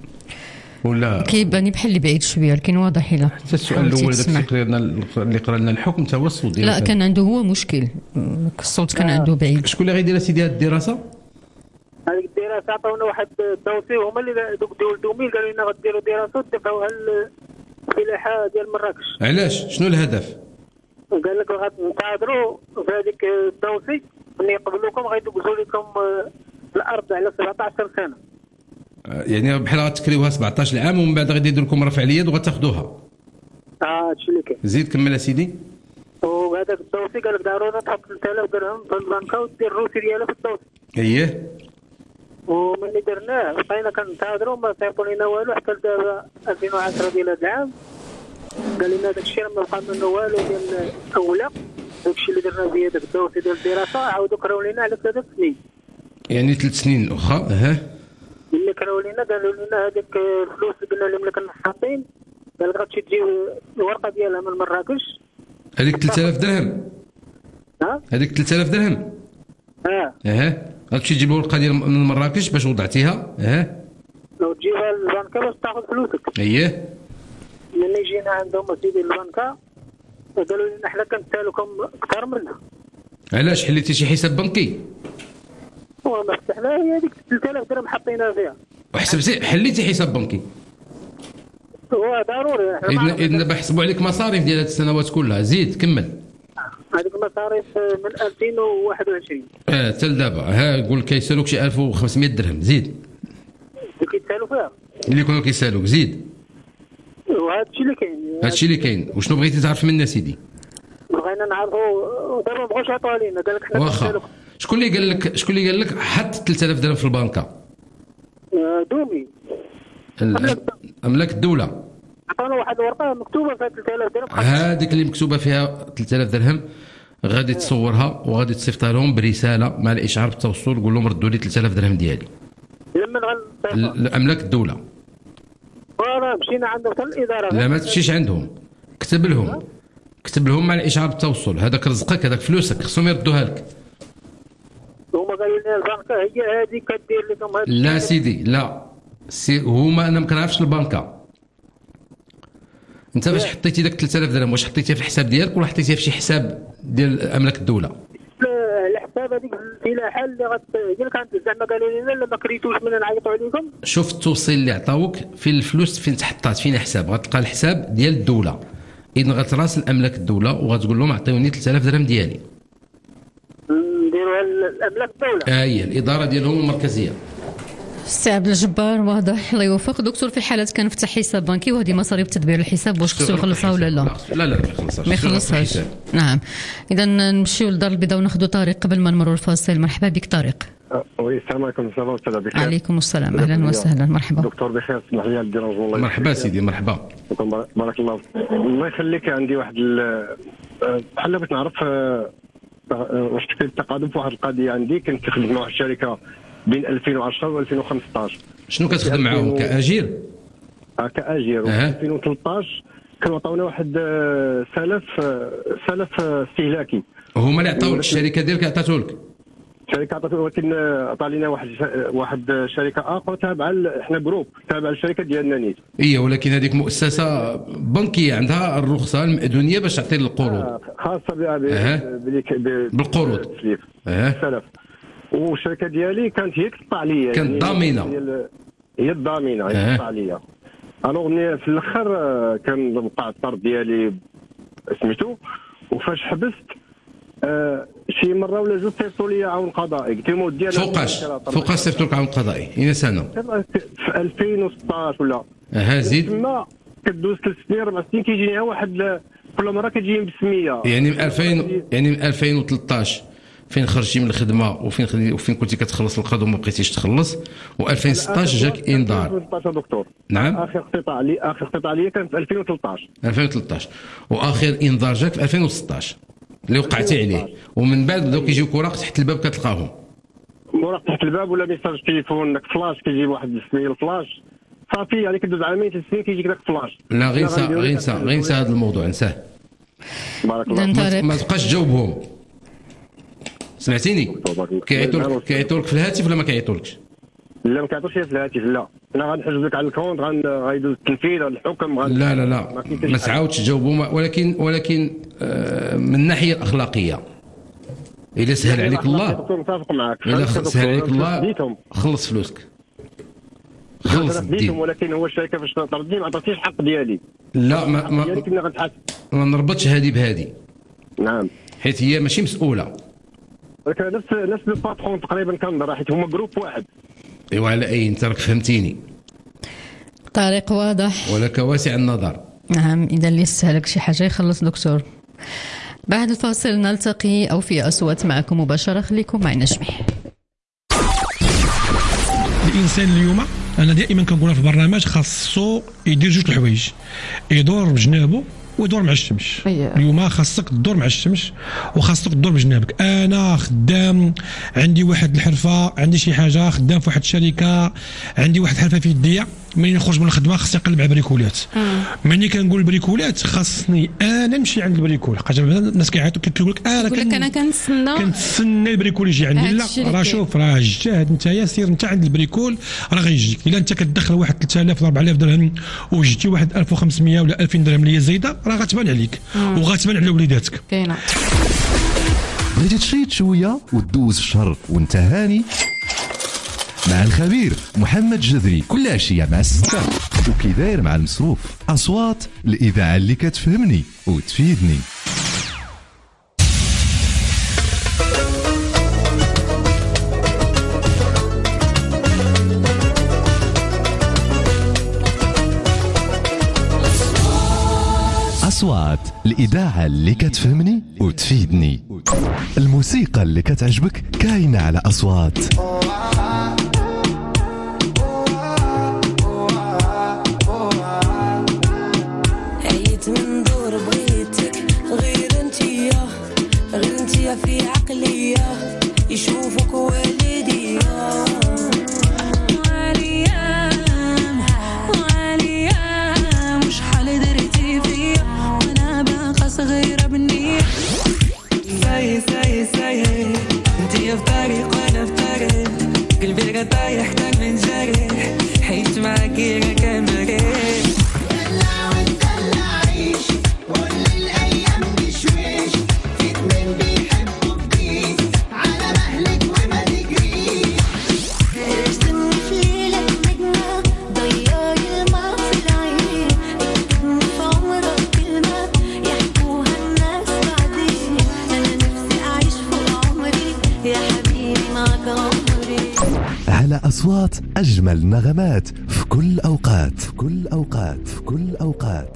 ولا كيباني بحال اللي بعيد شويه، لكن واضح. الا حتى السؤال الاول داك اللي قرا لنا الحكم تا هو الصوت ديالو لا كان عنده هو مشكل، الصوت كان عنده بعيد. شكون اللي غيدير سيدي هذه الدراسه؟ هذيك الدراسه عطاونا واحد الدوسي، هما اللي دوك ديال دوميل قالوا لنا غديروا دراسه وتدفعوها للفلاحه ديال مراكش. علاش؟ شنو الهدف؟ قال لك غنتعادلوا في هذيك الدوسي، ملي يقبلوكم غيدوزوا لكم الارض على 17 سنه. يعني بحال غتكريوها 17 عام ومن بعد غادي يدير لكم رفع اليد وغتاخذوها. هادشي اللي كاين. زيد كمل اسيدي. وهذاك الدوسي قال لك ضروري تحط 3000 درهم في البنكه ودير الروسي ديالها في الدوسي. اييه. وملي درناه بقينا كنتهضروا ما صيفطوا لنا والو حتى دابا 2010 ديال هذا العام. قال لنا داك الشيء ما بقى منه والو ديال الاولى، داك الشيء اللي درنا به داك الدوسي ديال الدراسه عاودوا كراو لنا على 3 سنين. يعني 3 سنين اخرى. ملي كراو لنا قالوا لنا هذيك الفلوس اللي قلنا لهم كنا حاطين، قال لك غتمشي تجيب الورقه ديالها من مراكش. هذيك 3000 درهم. هذيك 3000 درهم. غتمشي تجيب الورقه ديال من مراكش باش وضعتيها. لو تجيبها للبنكه باش تاخذ فلوسك. اييه. ملي جينا عندهم سيدي البنكه قالوا لنا حنا كنتالوكم اكثر منها. علاش حليتي شي حساب بنكي؟ وما فتحنا هي هذيك 3000 درهم حطينا فيها. وحسبتي حليتي حساب بنكي؟ هو ضروري. اذا دابا حسبوا عليك مصاريف ديال هاد السنوات كلها. زيد كمل. هذيك المصاريف من 2021 حتى لدابا. يقول لك كيسالوك شي 1500 درهم. زيد. اللي كيتسالوا فيها. اللي يكونوا كيسالوك. زيد. وهذا الشيء اللي كاين. هذا الشيء اللي كاين. وشنو بغيتي تعرف منا سيدي؟ بغينا نعرفوا دابا ما بغاوش يعطوها لينا، قال لك حنا واخا. شكون اللي قال لك حط 3000 درهم في البنكه؟ دومي. املاك الدوله. عطاونا واحد الورقه مكتوبه فيها 3000 درهم. هذيك اللي مكتوبه فيها 3000 درهم غادي تصورها وغادي تصيفطها لهم برساله مع الاشعار بالتوصل، قول لهم ردوا لي 3000 درهم ديالي. لمن املاك الدوله. فوالا مشينا عندهم حتى الاداره. لا ما تمشيش عندهم، كتب لهم مع الاشعار بالتوصل. هذاك رزقك، هذاك فلوسك، خصهم يردوها لك. هما قالوا لنا البنكه هي هذه كدير لكم هذا. لا سيدي لا هما انا ما كنعرفش البنكه. انت باش حطيتي داك 3000 درهم واش حطيتيها في الحساب ديالك ولا حطيتيها في شي حساب ديال املاك الدوله؟ الحساب دابا هذيك الفلاحه اللي هي كانت زعما قالوا لنا لا ما كريتوش من نعيطوا عليكم. شوف التوصيل اللي عطاوك فين الفلوس فين تحطات فين حساب، غتلقى الحساب ديال الدوله، اذا غتراسل املاك الدوله وغتقول لهم عطيوني 3000 درهم ديالي نديروها الاملاك الدوله. هي الاداره ديالهم المركزيه. سي عبد الجبار واضح، الله يوفق. دكتور في حالات كان فتح حساب بنكي وهذه مصاريف تدبير الحساب واش خصو يخلصها ولا لا؟ لا ما يخلصهاش. نعم. اذا نمشيو للدار البيضاء وناخذوا طارق قبل ما نمروا الفاصل. مرحبا بك طارق. وي السلام عليكم. السلام استاذ بخير. عليكم السلام، اهلا وسهلا. مرحبا دكتور بخير. اسمح لي الديرونج والله. مرحبا سيدي مرحبا. بارك الله الله يخليك. عندي واحد بحال بغيت نعرف واش كاين التقادم في واحد القضيه. عندي كنت خدمت مع واحد الشركه بين 2010 و 2015. شنو كتخدم معاهم كاجير؟ كاجير. في 2013 كانوا عطاونا واحد سلف استهلاكي. هما اللي عطاو الشركه ديالك عطاتو لك؟ الشركه عطاتو، ولكن عطا لنا واحد شركه اخرى تابعه احنا جروب تابع الشركه ديالنا نيت. ولكن هذيك مؤسسه بنكيه عندها الرخصه المأذونيه باش تعطي القروض. خاصه بها بالقروض. السلف. والشركه ديالي كانت هي تقطع ليا، كانت ضامنه. هي الضامنه هي تقطع ليا. الوغ في الاخر كان وقع الطرد ديالي سميتو، وفاش حبست شي مره ولا جوج صيفطوا لي عون قضائي. قلت لهم ودي انا فوقاش صيفطوا لك عون قضائي؟ اين سنه؟ في 2016 ولا زيد. تما كدوز 3 سنين 4 سنين كيجينيها واحد كل مره كتجي بسميه. يعني من 2013 فين خرجتي من الخدمه وفين كنتي كتخلص القضاء وما بقيتيش تخلص، و2016 جاك انذار. 2013 دكتور. نعم. اخر قطاع لي كان في 2013 واخر انذار جاك في 2016 اللي وقعتي عليه، ومن بعد بداو كيجيوك وراق تحت الباب كتلقاهم. وراق تحت الباب ولا ميساج تليفون داك فلاش كيجيب واحد السميه الفلاش صافي. يعني كدوز عامين 3 سنين كيجيك داك فلاش. لا غير نسى هذا الموضوع نساه. بارك الله. ما تبقاش تجاوبهم. سمعتيني؟ كيعيطوا لك في الهاتف ولا ما كيعيطولكش؟ لا ما كيعيطوش في الهاتف. لا انا غنحجز لك على الكونت غيدوز التنفيذ الحكم. لا ما تعاودش تجاوبوا. ولكن من الناحيه الاخلاقيه الا سهل عليك الله، متفق معك. الا سهل عليك الله خلص فلوسك. خلص ديتهم. ولكن هو الشركه فاش طردني ما عطاتنيش الحق ديالي. لا ما نربطش هذه بهذه. نعم. حيت هي ماشي مسؤوله. ولكن نفس الباترون تقريبا كنظن، حيت هما جروب واحد. على اي انت راك فهمتيني. طريق واضح ولك واسع النظر. نعم. اذا اللي يسهلك شي حاجه يخلص دكتور. بعد الفاصل نلتقي او في اصوات معكم مباشره. خليكم معنا جميع. الانسان اليوم انا دائما كنقولها في البرنامج خاصو يدير جوج الحوايج، يدور بجنابه ويدور مع الشمس. اليوم خاصك تدور مع الشمس وخاصك تدور بجنابك. انا خدام عندي واحد الحرفه، عندي شي حاجه خدام في واحد الشركه، عندي واحد الحرفه في يديا. منين نخرج من الخدمه خاصني نقلب على بريكولات. منين كنقول البريكولات خاصني انا نمشي عند البريكول. حاجه الناس كيعيطوا كيقول لك انا كنتسنى البريكول يجي عندي. لا راه شوف راه اجتهد انت سير انت عند البريكول راه غيجيك. الا انت كتدخل واحد 3000 و 4000 درهم وجيتي واحد 1500 ولا 2000 درهم اللي هي زايده راه غتبان عليك وغتبان على وليداتك. كاينه. بغيتي تشيط شويه وتدوز في الشهر وانت هاني مع الخبير محمد جذري كل عشيه مع 6 وكي داير مع المصروف. اصوات الاذاعه اللي كتفهمني وتفيدني. أصوات الإذاعة اللي كتفهمني وتفيدني. الموسيقى اللي كتعجبك كاينة على أصوات. عيت من دور بغيتك غير انتيا في عقلية يشوفك والديا. صغيرة بالنية ساي انتي في طريق وانا في طريق. أصوات أجمل نغمات في كل أوقات، في كل أوقات، في كل أوقات.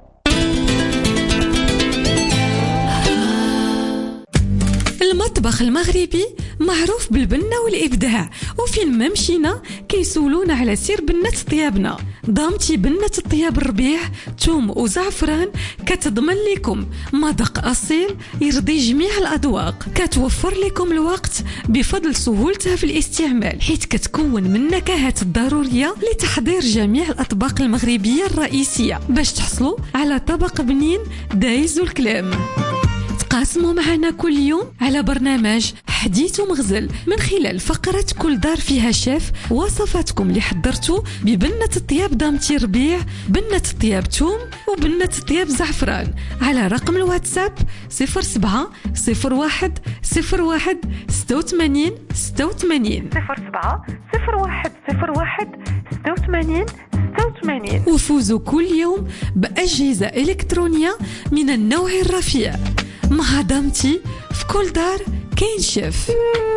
المطبخ المغربي معروف بالبنة والإبداع، وفين ما مشينا كيسولونا على سير بنة طيابنا. ضامتي بنة الطياب الربيع توم وزعفران كتضمن لكم مذاق أصيل يرضي جميع الأذواق، كتوفر لكم الوقت بفضل سهولتها في الاستعمال، حيث كتكون من النكهات الضرورية لتحضير جميع الأطباق المغربية الرئيسية باش تحصلوا على طبق بنين دايز الكلام. تقاسموا معنا كل يوم على برنامج حديث ومغزل من خلال فقرة كل دار فيها شيف وصفاتكم اللي حضرتوا ببنة الطياب دامتي ربيع، بنة الطياب توم، وبنة الطياب زعفران على رقم الواتساب 07 01 01 86 86 07 01 01 86 86. وفوزوا كل يوم بأجهزة إلكترونية من النوع الرفيع. مع دامتي في كل دار كاين شيف.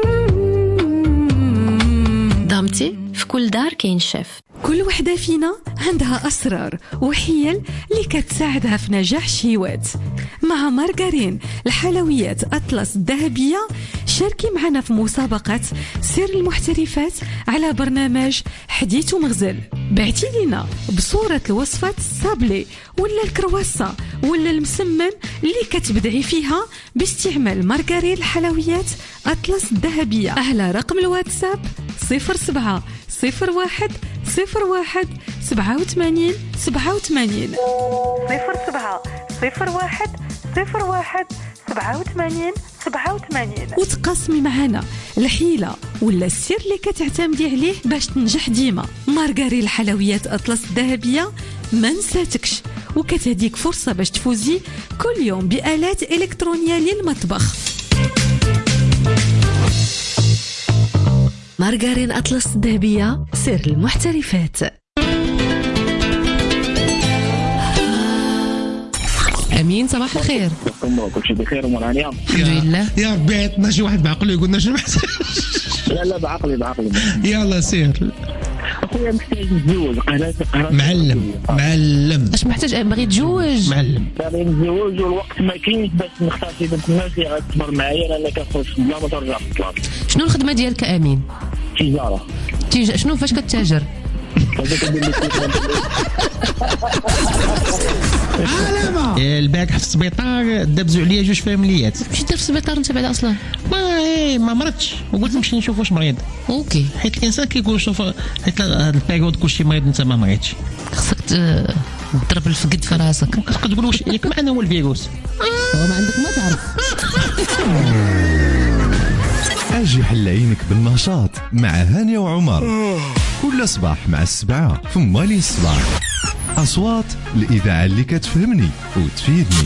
دامتي في كل دار كاين شيف. كل وحدة فينا عندها أسرار وحيل اللي كتساعدها في نجاح شهيوات. مع مارغرين الحلويات أطلس الذهبية شاركي معنا في مسابقة سر المحترفات على برنامج حديث ومغزل. بعتي لنا بصورة الوصفات السابلي ولا الكرواسة ولا المسمن اللي كتبدعي فيها باستعمال مارغرين الحلويات أطلس الذهبية على رقم الواتساب 07 01 01 87 87 07 01 01 87 87. وتقاسمي معنا الحيلة ولا السر اللي كتعتمدي عليه باش تنجح ديما. مارغرين الحلويات أطلس الذهبية ما نساتكش، وكتهديك فرصة باش تفوزي كل يوم بآلات إلكترونية للمطبخ. مارغرين أطلس الذهبية سر المحترفات. امين صباح الخير. كل شيء بخير ومرانيا الحمد لله. يا ربي عطنا شي واحد بعقله يقولنا شنو لا بعقلي يلا سير. اخويا محتاج نتزوج. معلم اش محتاج؟ باغي تزوج؟ معلم باغي نتزوج والوقت ما كاينش باش نختار شي بنت الناس اللي غتصبر معايا لان كنخرج بلا ما ترجع في الطلاق. شنو الخدمه ديالك امين؟ تجاره. شنو فاش كتاجر؟ البارح في السبيطار دبزوا عليا 2 فاميليات. مشيت في السبيطار انت بعد اصلا؟ ما مرضتش وقلت نمشي نشوف واش مريض. اوكي. حيت الانسان كيقول شوف حيت هذا البيريود كلشي مريض انت ما مريضش. خصك تضرب الفقد في راسك. كتقدر تقول واش ياك معنا هو الفيروس. هو ما عندك ما تعرف. اجي حل عينك بالنشاط مع هانية وعمر كل صباح مع 7 في مالي الصباح. أصوات الإذاعة اللي كتفهمني وتفيدني.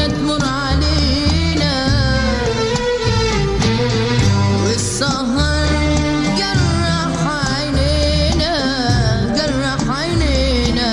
تمر علينا والسهر جرح عينينا جرح عينينا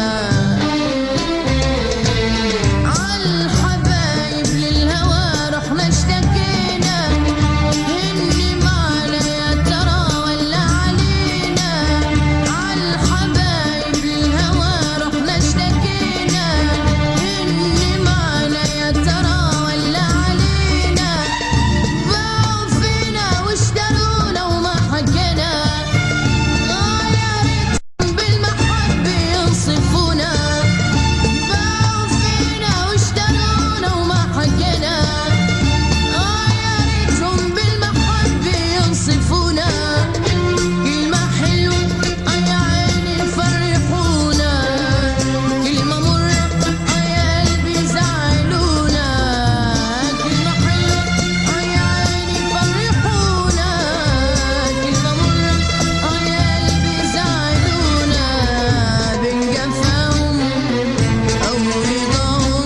عالحبايب للهوى رحنا اشتكينا إني معنا يا ترى ولا علينا عالحبايب للهوى رحنا اشتكينا إني معنا يا ترى ولا علينا باعوا فينا واشترونا وما حكينا يا ريتهم بالمحب ينصفونا باعوا فينا واشترونا وما حكينا يا ريتهم بالمحب ينصفونا كلمة حلوة يا عيني يفرحونا كلمة مرة يا قلبي يزعلونا كلمة حلوة يا عيني يفرحونا كلمة مرة يا قلبي يزعلونا بنجفاهم أو رضاهم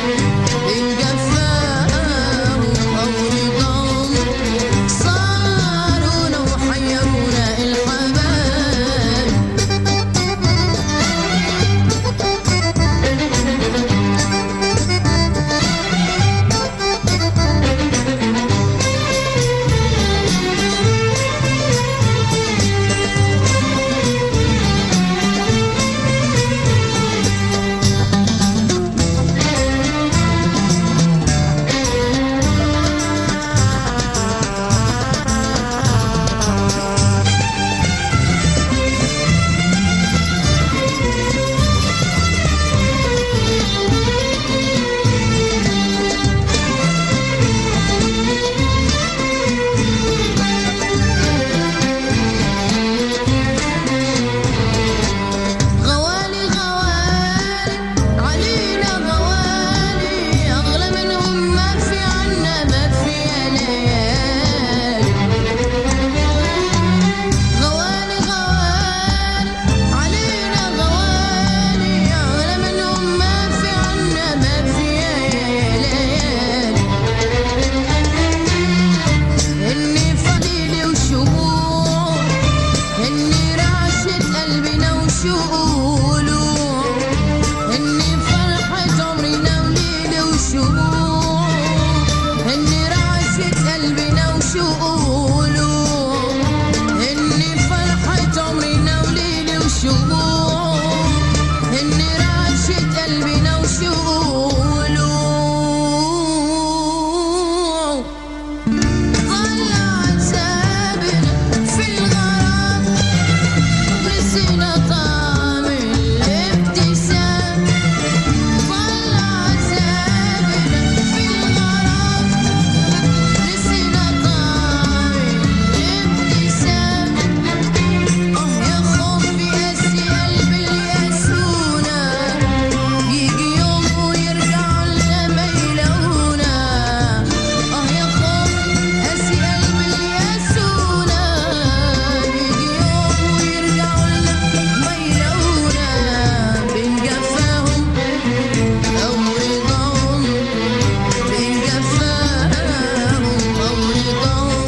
بنجفاهم أو رضاهم صارونا وحيرونا غوالي غوالي علينا غوالي أغلى منهم ما في عنا ما في ليالي غوالي غوالي علينا غوالي أغلى منهم ما في عنا ما في ليالي إني فضيلي وشموع إني رعشة قلبنا وشقوله إني فرحة عمرنا وليلة وشموع إني رعشة قلبنا وشقوله إني فرحة عمرنا وليلة وشموع إني رعشة قلبنا وشقوله طلعت سابنا في الغرام نسينا طعم الابتسام طلعت سابنا في الغرام نسينا طعم الابتسام يا خوفي قاسي قلبي اللي قاسونا يجي يوم ويرجعوا لنا ما يلاقونا يا خوفي قاسي قلبي اللي قاسونا يجي يوم ويرجعوا لنا ما يلاقونا بنجفاهم أو رضاهم بنجفاهم أو رضاهم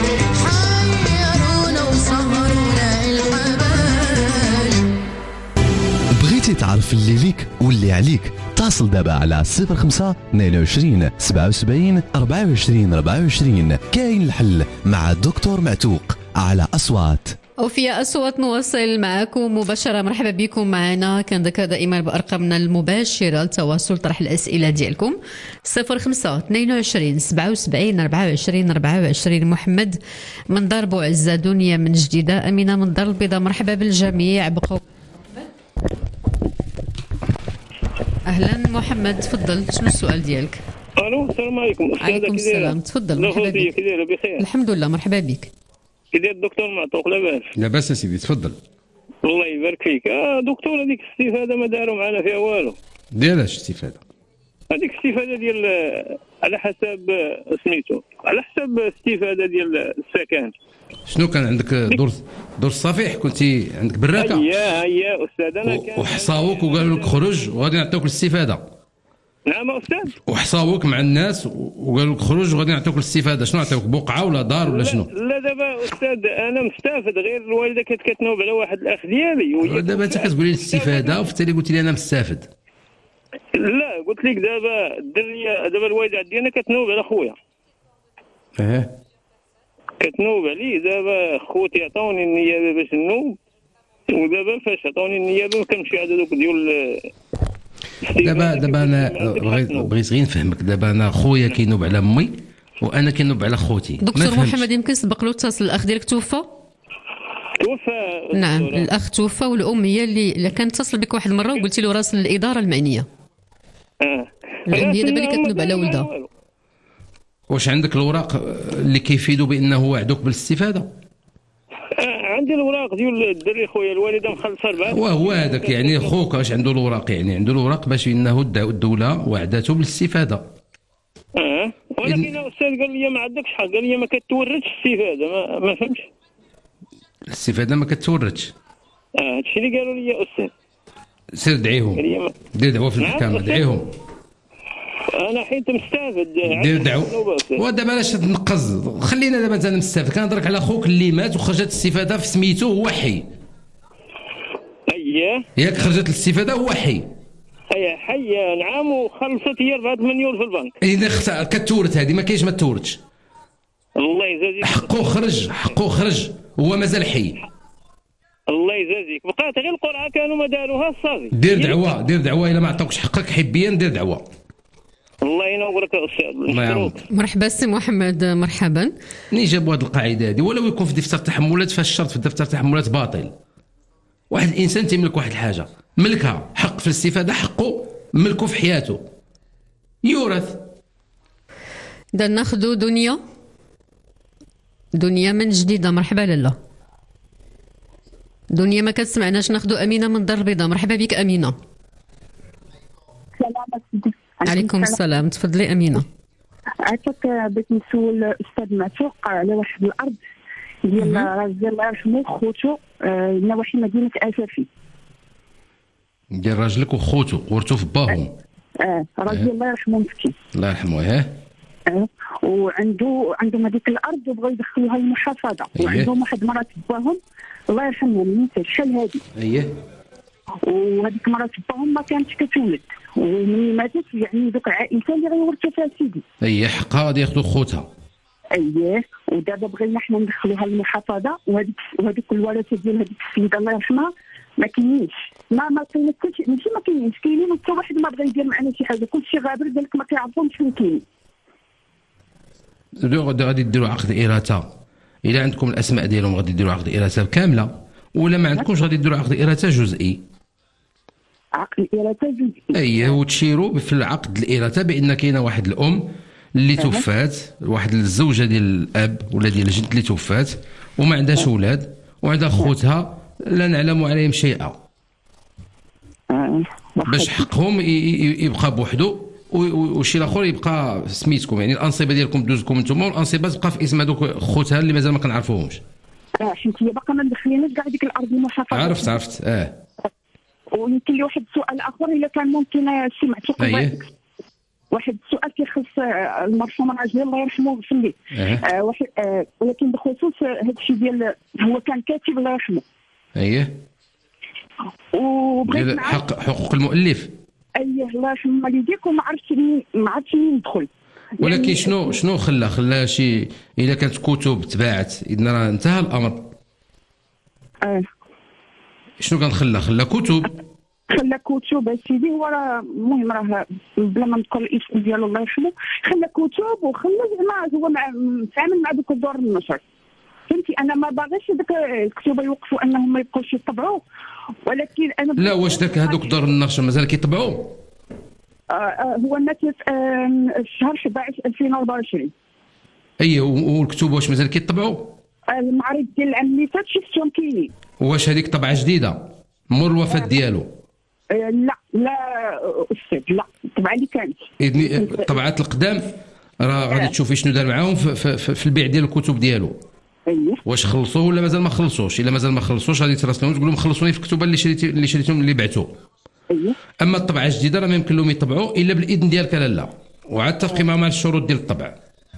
حيرونا وسهرونا الحبايب بغيتي تعرف اللي ليك واللي عليك اتصل دابا على 05 22 77 24 24 كاين الحل مع الدكتور معتوق على أصوات. وفي أصوات نواصل معكم مباشرة. مرحبا بكم معنا. كنذكر دائما بأرقامنا المباشرة لتواصل طرح الأسئلة ديالكم 05 22 77 24 24. محمد من دار بوعزة، دنيا من جديدة، أمينة من دار البيضاء. مرحبا بالجميع. بقوا أهلا محمد، تفضل. شنو السؤال ديالك؟ الو السلام عليكم. عليكم السلام، تفضل. مرحبا بك. كي دايره؟ بخير الحمد لله. مرحبا بك. كي داير الدكتور معطوق؟ لاباس؟ لاباس سيدي، تفضل. الله يبارك فيك. دكتور هذيك الاستفاده ما داروا معنا فيها والو. ديالاش استفاده؟ هذيك الاستفاده ديال على حسب سميتو، على حسب الاستفاده ديال السكن. شنو كان عندك دور الصفيح؟ كنتي عندك براكه؟ هيا استاذ انا كان وحصاوك وقالوا لك خرج وغادي نعطيوك الاستفاده. نعم استاذ. وحصاوك مع الناس وقالوا لك خرج وغادي نعطيوك الاستفاده، شنو نعطيوك بقعه ولا دار ولا شنو؟ لا دابا استاذ انا مستافد، غير الوالده كانت كتنوب على واحد الاخ ديالي دابا انت كتقول لي الاستفاده وفي التالي قلت لي انا مستافد. لا قلت لك دابا الدريه، دابا الوالده ديالنا كتنوب على خويا. كتنوب عليه، دابا خوتي عطاوني النيابه باش نوب، ودابا فاش عطاوني النيابه كنمشي على دوك ديال دابا انا بغيت غير نفهمك. دابا انا خويا كينوب على امي وانا كينوب على خوتي. دكتور محمد يمكن سبق له اتصل، الاخ ديالك توفى؟ نعم الاخ توفى، والام هي اللي كانت تتصل بك واحد المره وقلتي له راسل الاداره المعنيه. الام هي دابا اللي كتنوب على ولدها. واش عندك الوراق اللي كيفيدوا بانه وعدوك بالاستفاده؟ عندي الوراق ديال الدري خويا، الوالده مخلصه 4. وهو هذاك يعني خوك واش عنده الوراق؟ يعني عنده الوراق باش انه الدوله وعدته بالاستفاده. ولكن الاستاذ قال لي ما عندكش حق، قال لي ما كتوردش الاستفاده. ما فهمتش. الاستفاده ما كتوردش. هادشي اللي قالوا لي يا استاذ. سير دعيهم، دير دعوه في المحكمه، دعيهم. انا حيت مستافد. دير دعوه. ودابا علاش تنقز؟ خلينا دابا انت مستافد. كنهضرك على خوك اللي مات وخرجت الاستفاده في سميتو هو حي. اييه ياك خرجت الاستفاده هو حي. اي حي نعم، وخلصت هي 4 مليون في البنك. اذا كتورث هذه ما كاينش ما تورثش. الله يجازيك. حقه خرج هو مازال حي. الله يجازيك. بقات غير القرعه كانوا ما داروها صافي. دير دعوه الا ما عطاوكش حقك حبيا، دير دعوه. الله ينورك يا استاذ. الله يعاونك. مرحبا سي محمد. مرحبا. منين جابوا هذه القاعده هذه؟ ولو يكون في دفتر التحملات، فاش الشرط في دفتر التحملات باطل. واحد الانسان تيملك واحد الحاجه، ملكها، حق في الاستفاده، حقه ملكه في حياته، يورث. ناخذ دنيا من جديده. مرحبا لاله. دنيا ما كتسمعناش. ناخذ امينه من دار البيضاء. مرحبا بك امينه. عليكم السلام. تفضلي امينه. عافاك. بغيت نسول الاستاذ معتوق على واحد الارض ديال راجل الله يرحمه خوتو نواحي مدينه اسفي. ديال راجلك وخوتو ورثوا في باهم. راجل الله يرحمه مسكين. الله يرحمه. وعندهم هذيك الارض وبغاو يدخلوها للمحافظه. وعندهم واحد مرات باهم الله يرحمهم ميتة شحال هذه. وهذيك مرات باهم ما كانتش كتولد، ومن ماتت يعني دوك العائلتين اللي غيورثوا فيها سيدي. حقها غادي ياخذوا خوتها. ودابا بغينا حنا ندخلوها للمحافظه، وهذيك الورثه ديال هذيك السيده الله يرحمها ما كاينينش. ما كاين حتى شي، ماشي ما كاينينش، كاينين حتى واحد ما بغى يدير معنا شي حاجه، كلشي غابر قال لك ما كيعرفوش فين كاين. غادي ديروا عقد إراثة. إلا عندكم الأسماء ديالهم غادي ديروا عقد إراثة كاملة، ولا ما عندكمش غادي ديروا عقد إراثة جزئي. عقد الإراثة جزئي. وتشيروا في العقد الإراثة بأن كاينة واحد الأم اللي توفات، واحد الزوجة ديال الأب ولا ديال الجد اللي توفات وما عندهاش أولاد، وعندها خوتها لا نعلم عليهم شيئا. باش حقهم يبقى بوحدو، والشيء الاخر يبقى سميتكم، يعني الانصبه ديالكم دوزكم نتوما، والانصبه تبقى في اسم هذوك خوتها اللي مازال ما كنعرفوهمش. حيت هي باقا ما مدخليناش كاع ديك الارض المحافظه. عرفت. ويمكن لي واحد السؤال اخر الا كان ممكن سمعتو قبل. واحد السؤال كيخص المرحوم راجل الله يرحمه في الليل. واحد ولكن بخصوص هذا الشيء ديال هو كان كاتب الله يرحمه. وبغيت حقوق المؤلف. الله يرحم والديك، وما عرفتش منين ندخل. ولكن شنو خلى شي؟ اذا كانت كتب تباعت اذا راه انتهى الامر. شنو كان خلى كتب؟ خلى كتب سيدي. هو راه المهم راه بلا ما نذكر الاسم ديالو الله يرحمه، خلى كتب وخلى زعما هو تعامل مع دوك دور النشر. فهمتي انا ما باغيش داك الكتب يوقفوا انهم ما يبقاوش يطبعوا، ولكن انا لا. واش هذوك دور النشر مازال كيطبعوا؟ هو مات في شهر 11 2024. والكتب واش مازال كيطبعوا؟ المعرض ديال العام اللي فات شفتهم كاينين. واش هذيك طبعه جديده مور الوفاه ديالو؟ لا استاذ، لا الطبعه اللي كانت. الطبعات القدام راه غادي تشوفي شنو دار معاهم في البيع ديال الكتب ديالو. واش خلصوه ولا مازال ما خلصوش؟ الا مازال ما خلصوش غادي تراسلهم تقول لهم خلصوني في الكتب اللي شريتهم اللي بعتو. اما الطبعه الجديده راه ما يمكن لهم يطبعوا الا بالاذن ديالك لالا، وعاد تفقي معهم على الشروط ديال الطبع.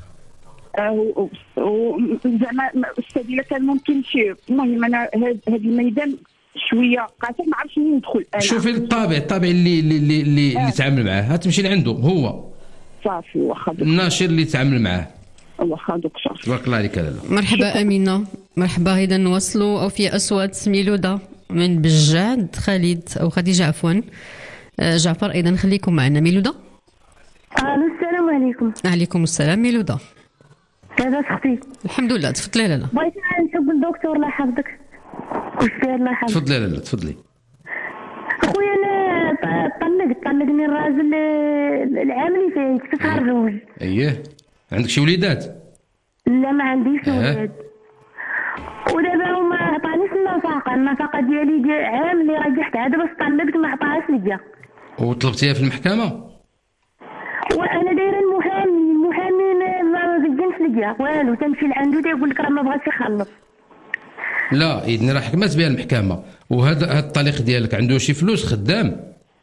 زعما استاذ الا كان ممكن شي، المهم انا هذا الميدان شويه قاصر، ما عرفتش منين ندخل انا. شوفي الطابع اللي تعامل معاه، هتمشي لعنده هو صافي. واخا الناشر اللي تعامل معاه. واخا دكتور. تبارك الله عليك لالا. مرحبا امينه. مرحبا. اذا نوصلوا اوفياء اصوات ميلوده من بجاد، خالد او خديجه عفوا، جعفر. اذا خليكم معنا. ميلوده. السلام عليكم. عليكم السلام ميلوده. لاباس اختي؟ الحمد لله. تفضلي لالا. بغيت نسول الدكتور الله يحفظك. واستاذ الله يحفظك. تفضلي لالا تفضلي. اخويا انا طلقني الراجل العام اللي فات في شهر جوج. اييه. عندك شي وليدات؟ لا ما عنديش ولاد. ودابا هما عطانيش النفقه ديالي عام اللي رجعت عاد باش طلقت ما عطاهاش ليا. وطلبتيها في المحكمه؟ وانا دايره المحامي ما بيجنش ليا والو، تمشي لعندو تيقول لك راه ما بغاش يخلص. لا اذن راه حكمت بها المحكمه. وهذا الطليق ديالك عنده شي فلوس خدام؟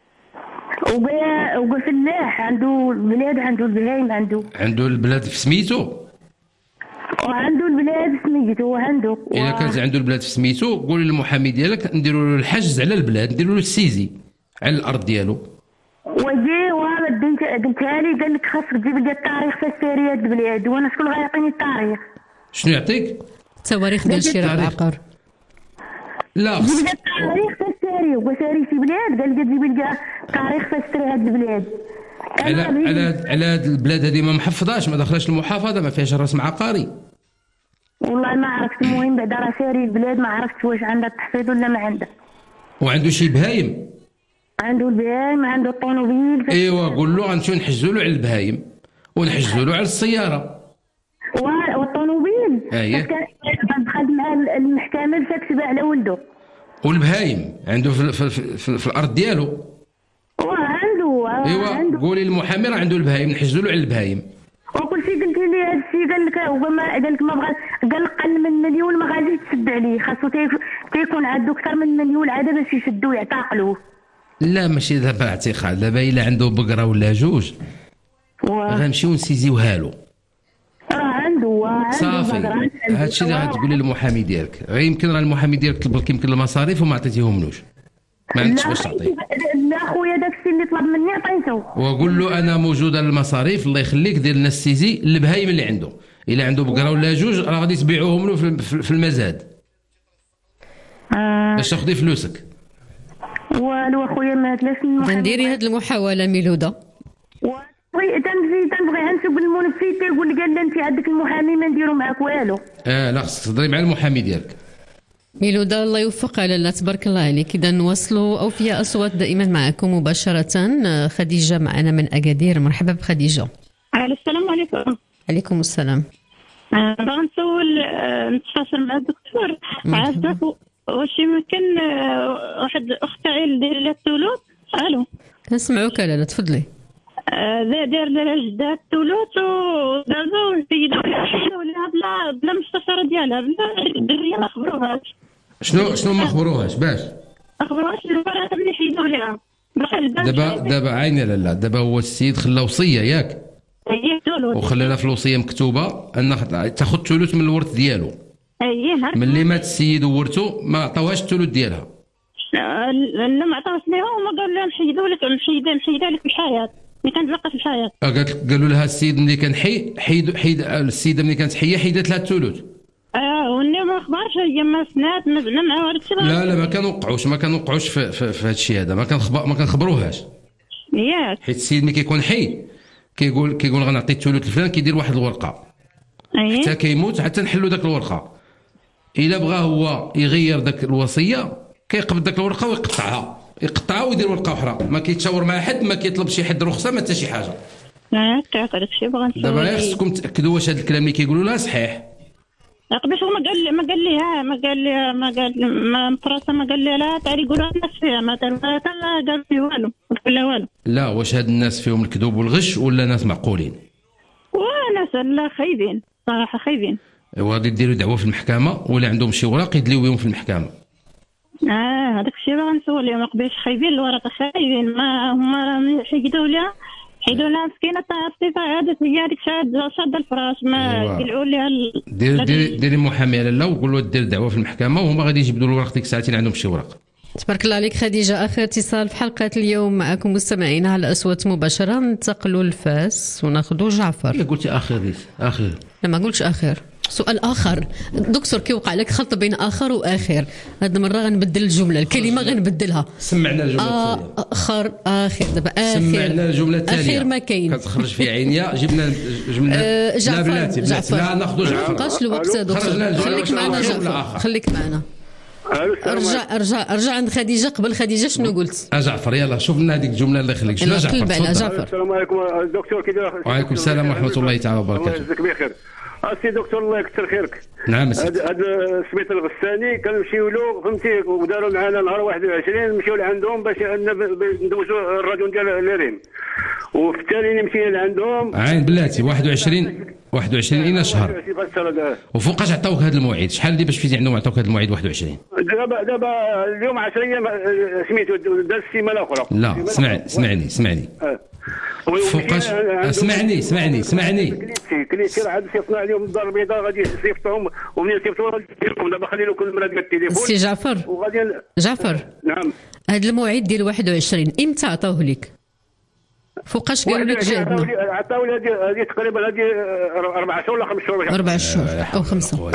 وبا فلاح، عنده البلاد، عنده البهايم، عنده البلاد في سميتو، وعنده البلاد في سميتو وعنده. الا كانت عنده البلاد في سميتو قولي للمحامي ديالك نديروا له الحجز على البلاد، نديروا له السيزي على الارض ديالو. وجي قلتها لي، قال لك خاصك تجيب لي التاريخ فاش شاري هاد البلاد، وانا شكون غيعطيني التاريخ؟ شنو يعطيك؟ التواريخ ديال شراء العقار. لا جيب لي التاريخ فاش شاري، وشاري شي بلاد قال لي تجيب لي التاريخ فاش شري هاد البلاد. على هاد البلاد هذه ما محفظاش، ما دخلش المحافظه، ما فيهاش رسم عقاري. والله ما عرفت. المهم بعدا راه شاري البلاد، ما عرفتش واش عندها التحفيظ ولا ما عندها. وعنده شي بهايم؟ عنده البهايم، عنده الطونوبيل. ايوا قول له غنمشيو نحجزوا له على البهايم ونحجزوا له على السياره. والطونوبيل اييه دخلت مع المحكمه تكتب على ولده. والبهايم عنده في الارض ديالو. عنده. ايوا قولي للمحامي راه عنده البهايم، نحجزوا له على البهايم. وكل شيء قلت لي هذا الشيء، قال لك هو ما قال لك ما بغى، قال لك قل من مليون ما غاديش تسد عليه، خاصو تيكون عنده اكثر من مليون عاد باش يشدو يعتقلوه. لا ماشي دابا اعتقال، دابا الا عنده بقره ولا جوج غنمشيو نسيزيوها له. عنده صافي. هادشي اللي غتقولي للمحامي ديالك. غير يمكن راه المحامي ديالك طلب لك يمكن المصاريف وما عطيتيهملوش، ما عندكش باش تعطيه. لا خويا داكشي اللي طلب مني عطيته. وقول له انا موجوده المصاريف، الله يخليك دير لنا السيزي للبهايم اللي عنده. الا عنده بقره ولا جوج راه غادي تبيعوهم له في المزاد باش تاخذي فلوسك. والو اخويا ما تلاش نديري هاد المحاوله ميلوده. تنبغي غنسوق المنفذ تيقول لي قال لي انت عندك المحامي ما نديرو معاك والو. لا خصك تهضري مع المحامي ديالك. ميلوده الله يوفقها لالا، تبارك الله عليك. اذا نواصلوا اوفياء اصوات دائما معكم مباشره. خديجه معنا من اكادير. مرحبا بخديجه. السلام عليكم. عليكم السلام. باغا نتفاصل مع الدكتور. عاد واش يمكن واحد اخت تاعي داير لها الثلث؟ الو كنسمعوك لالا تفضلي. داير لها جدها الثلث ودابا السيده ولا بلا مستشاره ديالها، بلا الدريه ما خبروهاش. شنو ما خبروهاش؟ باش خبروهاش الورقه اللي حيدوا لها. دابا عيني لالا، دابا هو السيد خلى وصيه ياك؟ وخلى لها في الوصيه مكتوبه انها تاخذ ثلث من الورث ديالو. ملي مات السيد وورثو ما عطاوهاش الثلث ديالها. لا ما عطاوش ليها، وما قال لها نحيدوا لك محيده لك في الحياه اللي كانت باقا في الحياه. قالوا لها السيد ملي كان حيد السيده ملي كانت حيه حيدت لها الثلث. والني ما خبرش هي ما سنات ما بنا مع والدتي. لا ما كنوقعوش في هذا الشيء هذا، ما كنخبروهاش ياك. حيت السيد ملي كيكون حي كيقول غنعطي الثلث لفلان، كيدير واحد الورقه حتى كيموت حتى نحلوا داك الورقه. الا بغى هو يغير داك الوصيه كيقبض داك الورقه ويقطعها ويدير ورقه اخرى، ما كيتشاور مع حد، ما كيطلب شي حد رخصه، ما حتى شي حاجه. هكاك داكشي بغا نسول. دابا خصكم تاكدوا واش هذا الكلام اللي كيقولوا لها صحيح. قبيش هو ما مفراسه ما قال لي لا تعالي قولوا الناس فيها ما قال فيه والو ولا والو. لا واش هاد الناس فيهم الكذوب والغش ولا ناس معقولين؟ وناس لا خايبين صراحه خايبين. غادي ديروا دعوه في المحكمه ولا عندهم شي اوراق يدليو بهم في المحكمه. هذاك الشيء باغا نسول اليوم، ما قبلش خايبين الورقه، خايبين ما هما راه حيدوا لها مسكينه الصفه عادت هي هذيك شاده الفراش ما يقلعوا لها. ديري محامي على لا وقول له دير دعوه في المحكمه وهما غادي يجبدوا الورق ديك الساعتين عندهم شي ورق. تبارك الله عليك خديجة. آخر اتصال في حلقة اليوم معكم مستمعينا على أصوات مباشرة. ننتقلوا لفاس وناخذوا جعفر. لا قلتي آخر آخر. لا ما قلتش آخر. سؤال آخر دكتور، كي وقع لك خلط بين آخر وآخر، هذه المرة غنبدل الجملة، الكلمة غنبدلها. سمعنا الجملة التالية. آخر دابا آخر. سمعنا الجملة التالية. آخر ما كاين. كتخرج في عينيا جبنا لا بلاتي لا ناخذوا جعفر. مابقاش الوقت دكتور. خليك معنا جعفر. خليك معنا. ارجع عند خديجه. قبل خديجه شنو قلت؟ جعفر يلا شوف لنا هذيك الجمله الله يخليك. شنو جعفر؟ السلام عليكم دكتور، كي داير؟ وعليكم السلام ورحمه الله تعالى وبركاته. الله يجزيك بخير. اسي دكتور الله يكثر خيرك. نعم هذا سميت الغساني كنمشيو له فهمتي، وداروا معنا نهار 21 نمشيو لعندهم باش ندوزوا الراديو ديال ليرين، وفي التالي مشينا لعندهم عين بلاتي 21 الى شهر. وفوقاش عطاوك هذا الموعد؟ شحال اللي باش فيتي عندهم عطاوك هذا الموعد 21؟ دابا اليوم 10 ايام سميتو داز السيمانه اخرى. لا اسمعني فوقاش اسمعني كليتي راه عاد صيفطنا عليهم الدار البيضاء غادي يصيفطوهم، ومنين صيفطوهم دابا خلي له كل مره ديال التليفون. سي جعفر نعم، هذا الموعد ديال 21 امتى عطاوه لك؟ فوقاش قالوا لك جايبنا؟ عطاو هذه تقريبا هذه 4 شهور ولا 5 شهور. 4 شهور او 5.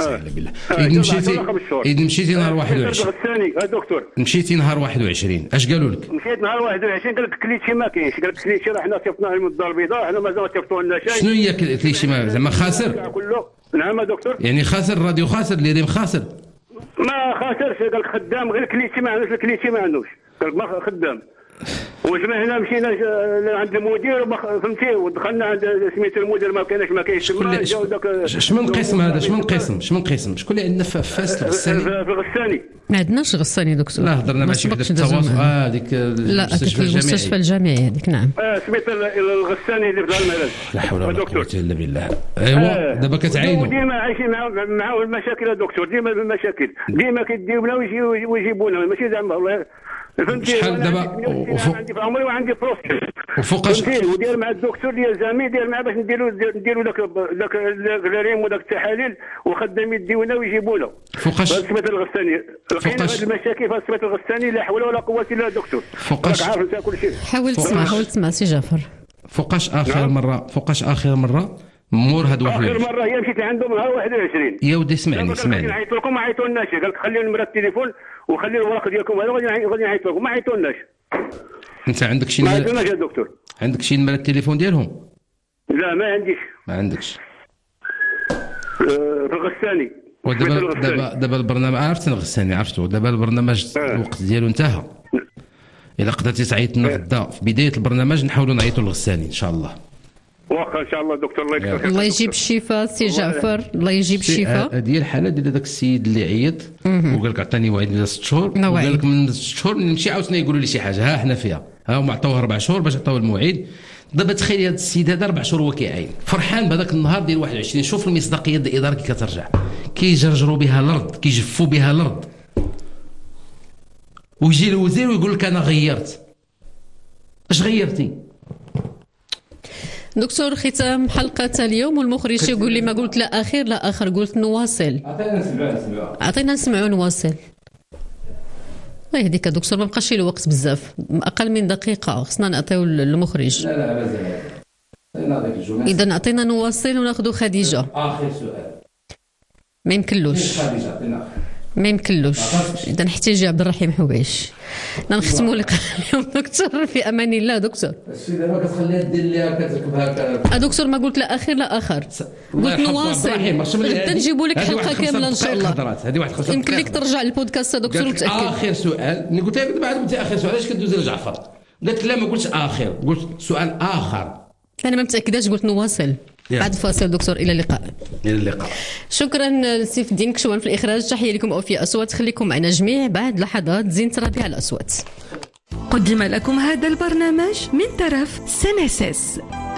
إذا مشيتي نهار 21 دكتور، مشيتي نهار 21 اش قالوا لك؟ مشيت نهار 21 قال لك كليتي ما كاينش، قال لك كليتي راه حنا صيفطناه من الدار البيضاء، حنا مازال ما صيفطوا لنا شيء. شنو هي كليتي زعما خاسر؟ نعم دكتور، يعني خاسر الراديو خاسر ليريم خاسر؟ ما خاسرش، قال لك خدام غير كليتي ما عندوش، الكليتي ما عندوش، قال لك ما خدام. وجمعنا مشينا عند المدير فهمتي، ودخلنا عند سميت المدير ما كاينش شمن قسم هذا؟ شمن قسم شكون اللي عندنا في فاس الغساني؟ في الغساني ما عندناش غساني دكتور. لا هضرنا مع شي وحده في التواصل هذيك المستشفى الجامعي هذيك. نعم سميت الغساني اللي في دار المعراج. لا حول ولا قوه الا بالله. ايوا دابا كتعاينوا ديما عايشين معاه المشاكل يا دكتور، ديما المشاكل ديما كيديونا ويجيبونا، ماشي زعما والله فهمتي. شحال دابا عندي في عمري وعندي بروستيت وفوقاش ودير مع الدكتور ديال زامي، دير معاه باش نديروا داك الريم وداك التحاليل، وخدامين يديونا ويجيبونا. فوقاش سميت الغساني لقينا هاد المشاكل في سميت الغساني، لا حول ولا قوه الا دكتور. فوقاش عارف انت كل شيء. حاول تسمع سي جعفر. فوقاش اخر مره مور هاد 21 اخر مره هي مشيت عندهم نهار 21. يا ودي اسمعني نعيط لكم ما عيطولناش، قال لك خليوا نمره التليفون وخليوا الورق ديالكم هذا غادي نعيط لكم، ما عيطولناش. انت عندك شي ما عندناش يا دكتور. عندك شي نمره التليفون ديالهم؟ لا ما عندكش. في الغساني. ودابا البرنامج عرفت الغساني عرفتو، دابا البرنامج الوقت ديالو انتهى. الا قدرتي تعيط لنا غدا في بدايه البرنامج نحاولوا نعيطوا للغساني ان شاء الله. واخا ان شاء الله دكتور، الله يكثر خيرك. الله يجيب الشفاء سي جعفر، الله يجيب الشفاء. هذه الحاله ديال داك السيد اللي عيط وقال لك عطاني وعد ديال 6 شهور، وقال لك من 6 شهور نمشي عاوتاني يقولوا لي شي حاجه، ها حنا فيها، ها هما عطاوه 4 شهور باش عطاوه الموعد. دابا تخيل هذا السيد هذا 4 شهور هو كيعاين فرحان بهذاك النهار ديال 21. شوف المصداقيه ديال الاداره كي كترجع، كيجرجروا بها الارض، كيجفوا بها الارض، ويجي الوزير ويقول لك انا غيرت. اش غيرتي؟ دكتور ختام حلقة اليوم، والمخرج يقول لي ما قلت لا أخير لا آخر، قلت نواصل. عطينا نسمعوا نواصل. الله يهديك دكتور، ما بقاش له وقت بزاف، أقل من دقيقة خصنا نعطيو المخرج. لا مازال. إذا عطينا نواصل وناخذ خديجة. آخر سؤال. ما يمكنلوش. إذا نحتاج عبد الرحيم حويش. نختموا لقاء اليوم دكتور في امان الله. دكتور السي دابا كتخليها دير ليها كتركبها دكتور ما قلت لا اخر لا اخر، قلت نواصل. غدا نجيبوا لك حلقه كامله ان شاء الله. هذه واحد 5 يمكن لك ترجع البودكاست دكتور وتاكد. اخر سؤال اللي قلت لك بعد قلت اخر سؤال، علاش كدوز لجعفر؟ قالت لا ما قلتش اخر، قلت سؤال اخر. انا ما متاكداش، قلت نواصل. بعد فاصل دكتور، الى اللقاء. شكرا لسيف الدين كشوان في الاخراج، تحيه لكم اوفي اصوات، خليكم معنا جميع بعد لحظات زينة ربيع الاصوات. قدم لكم هذا البرنامج من طرف سنسس.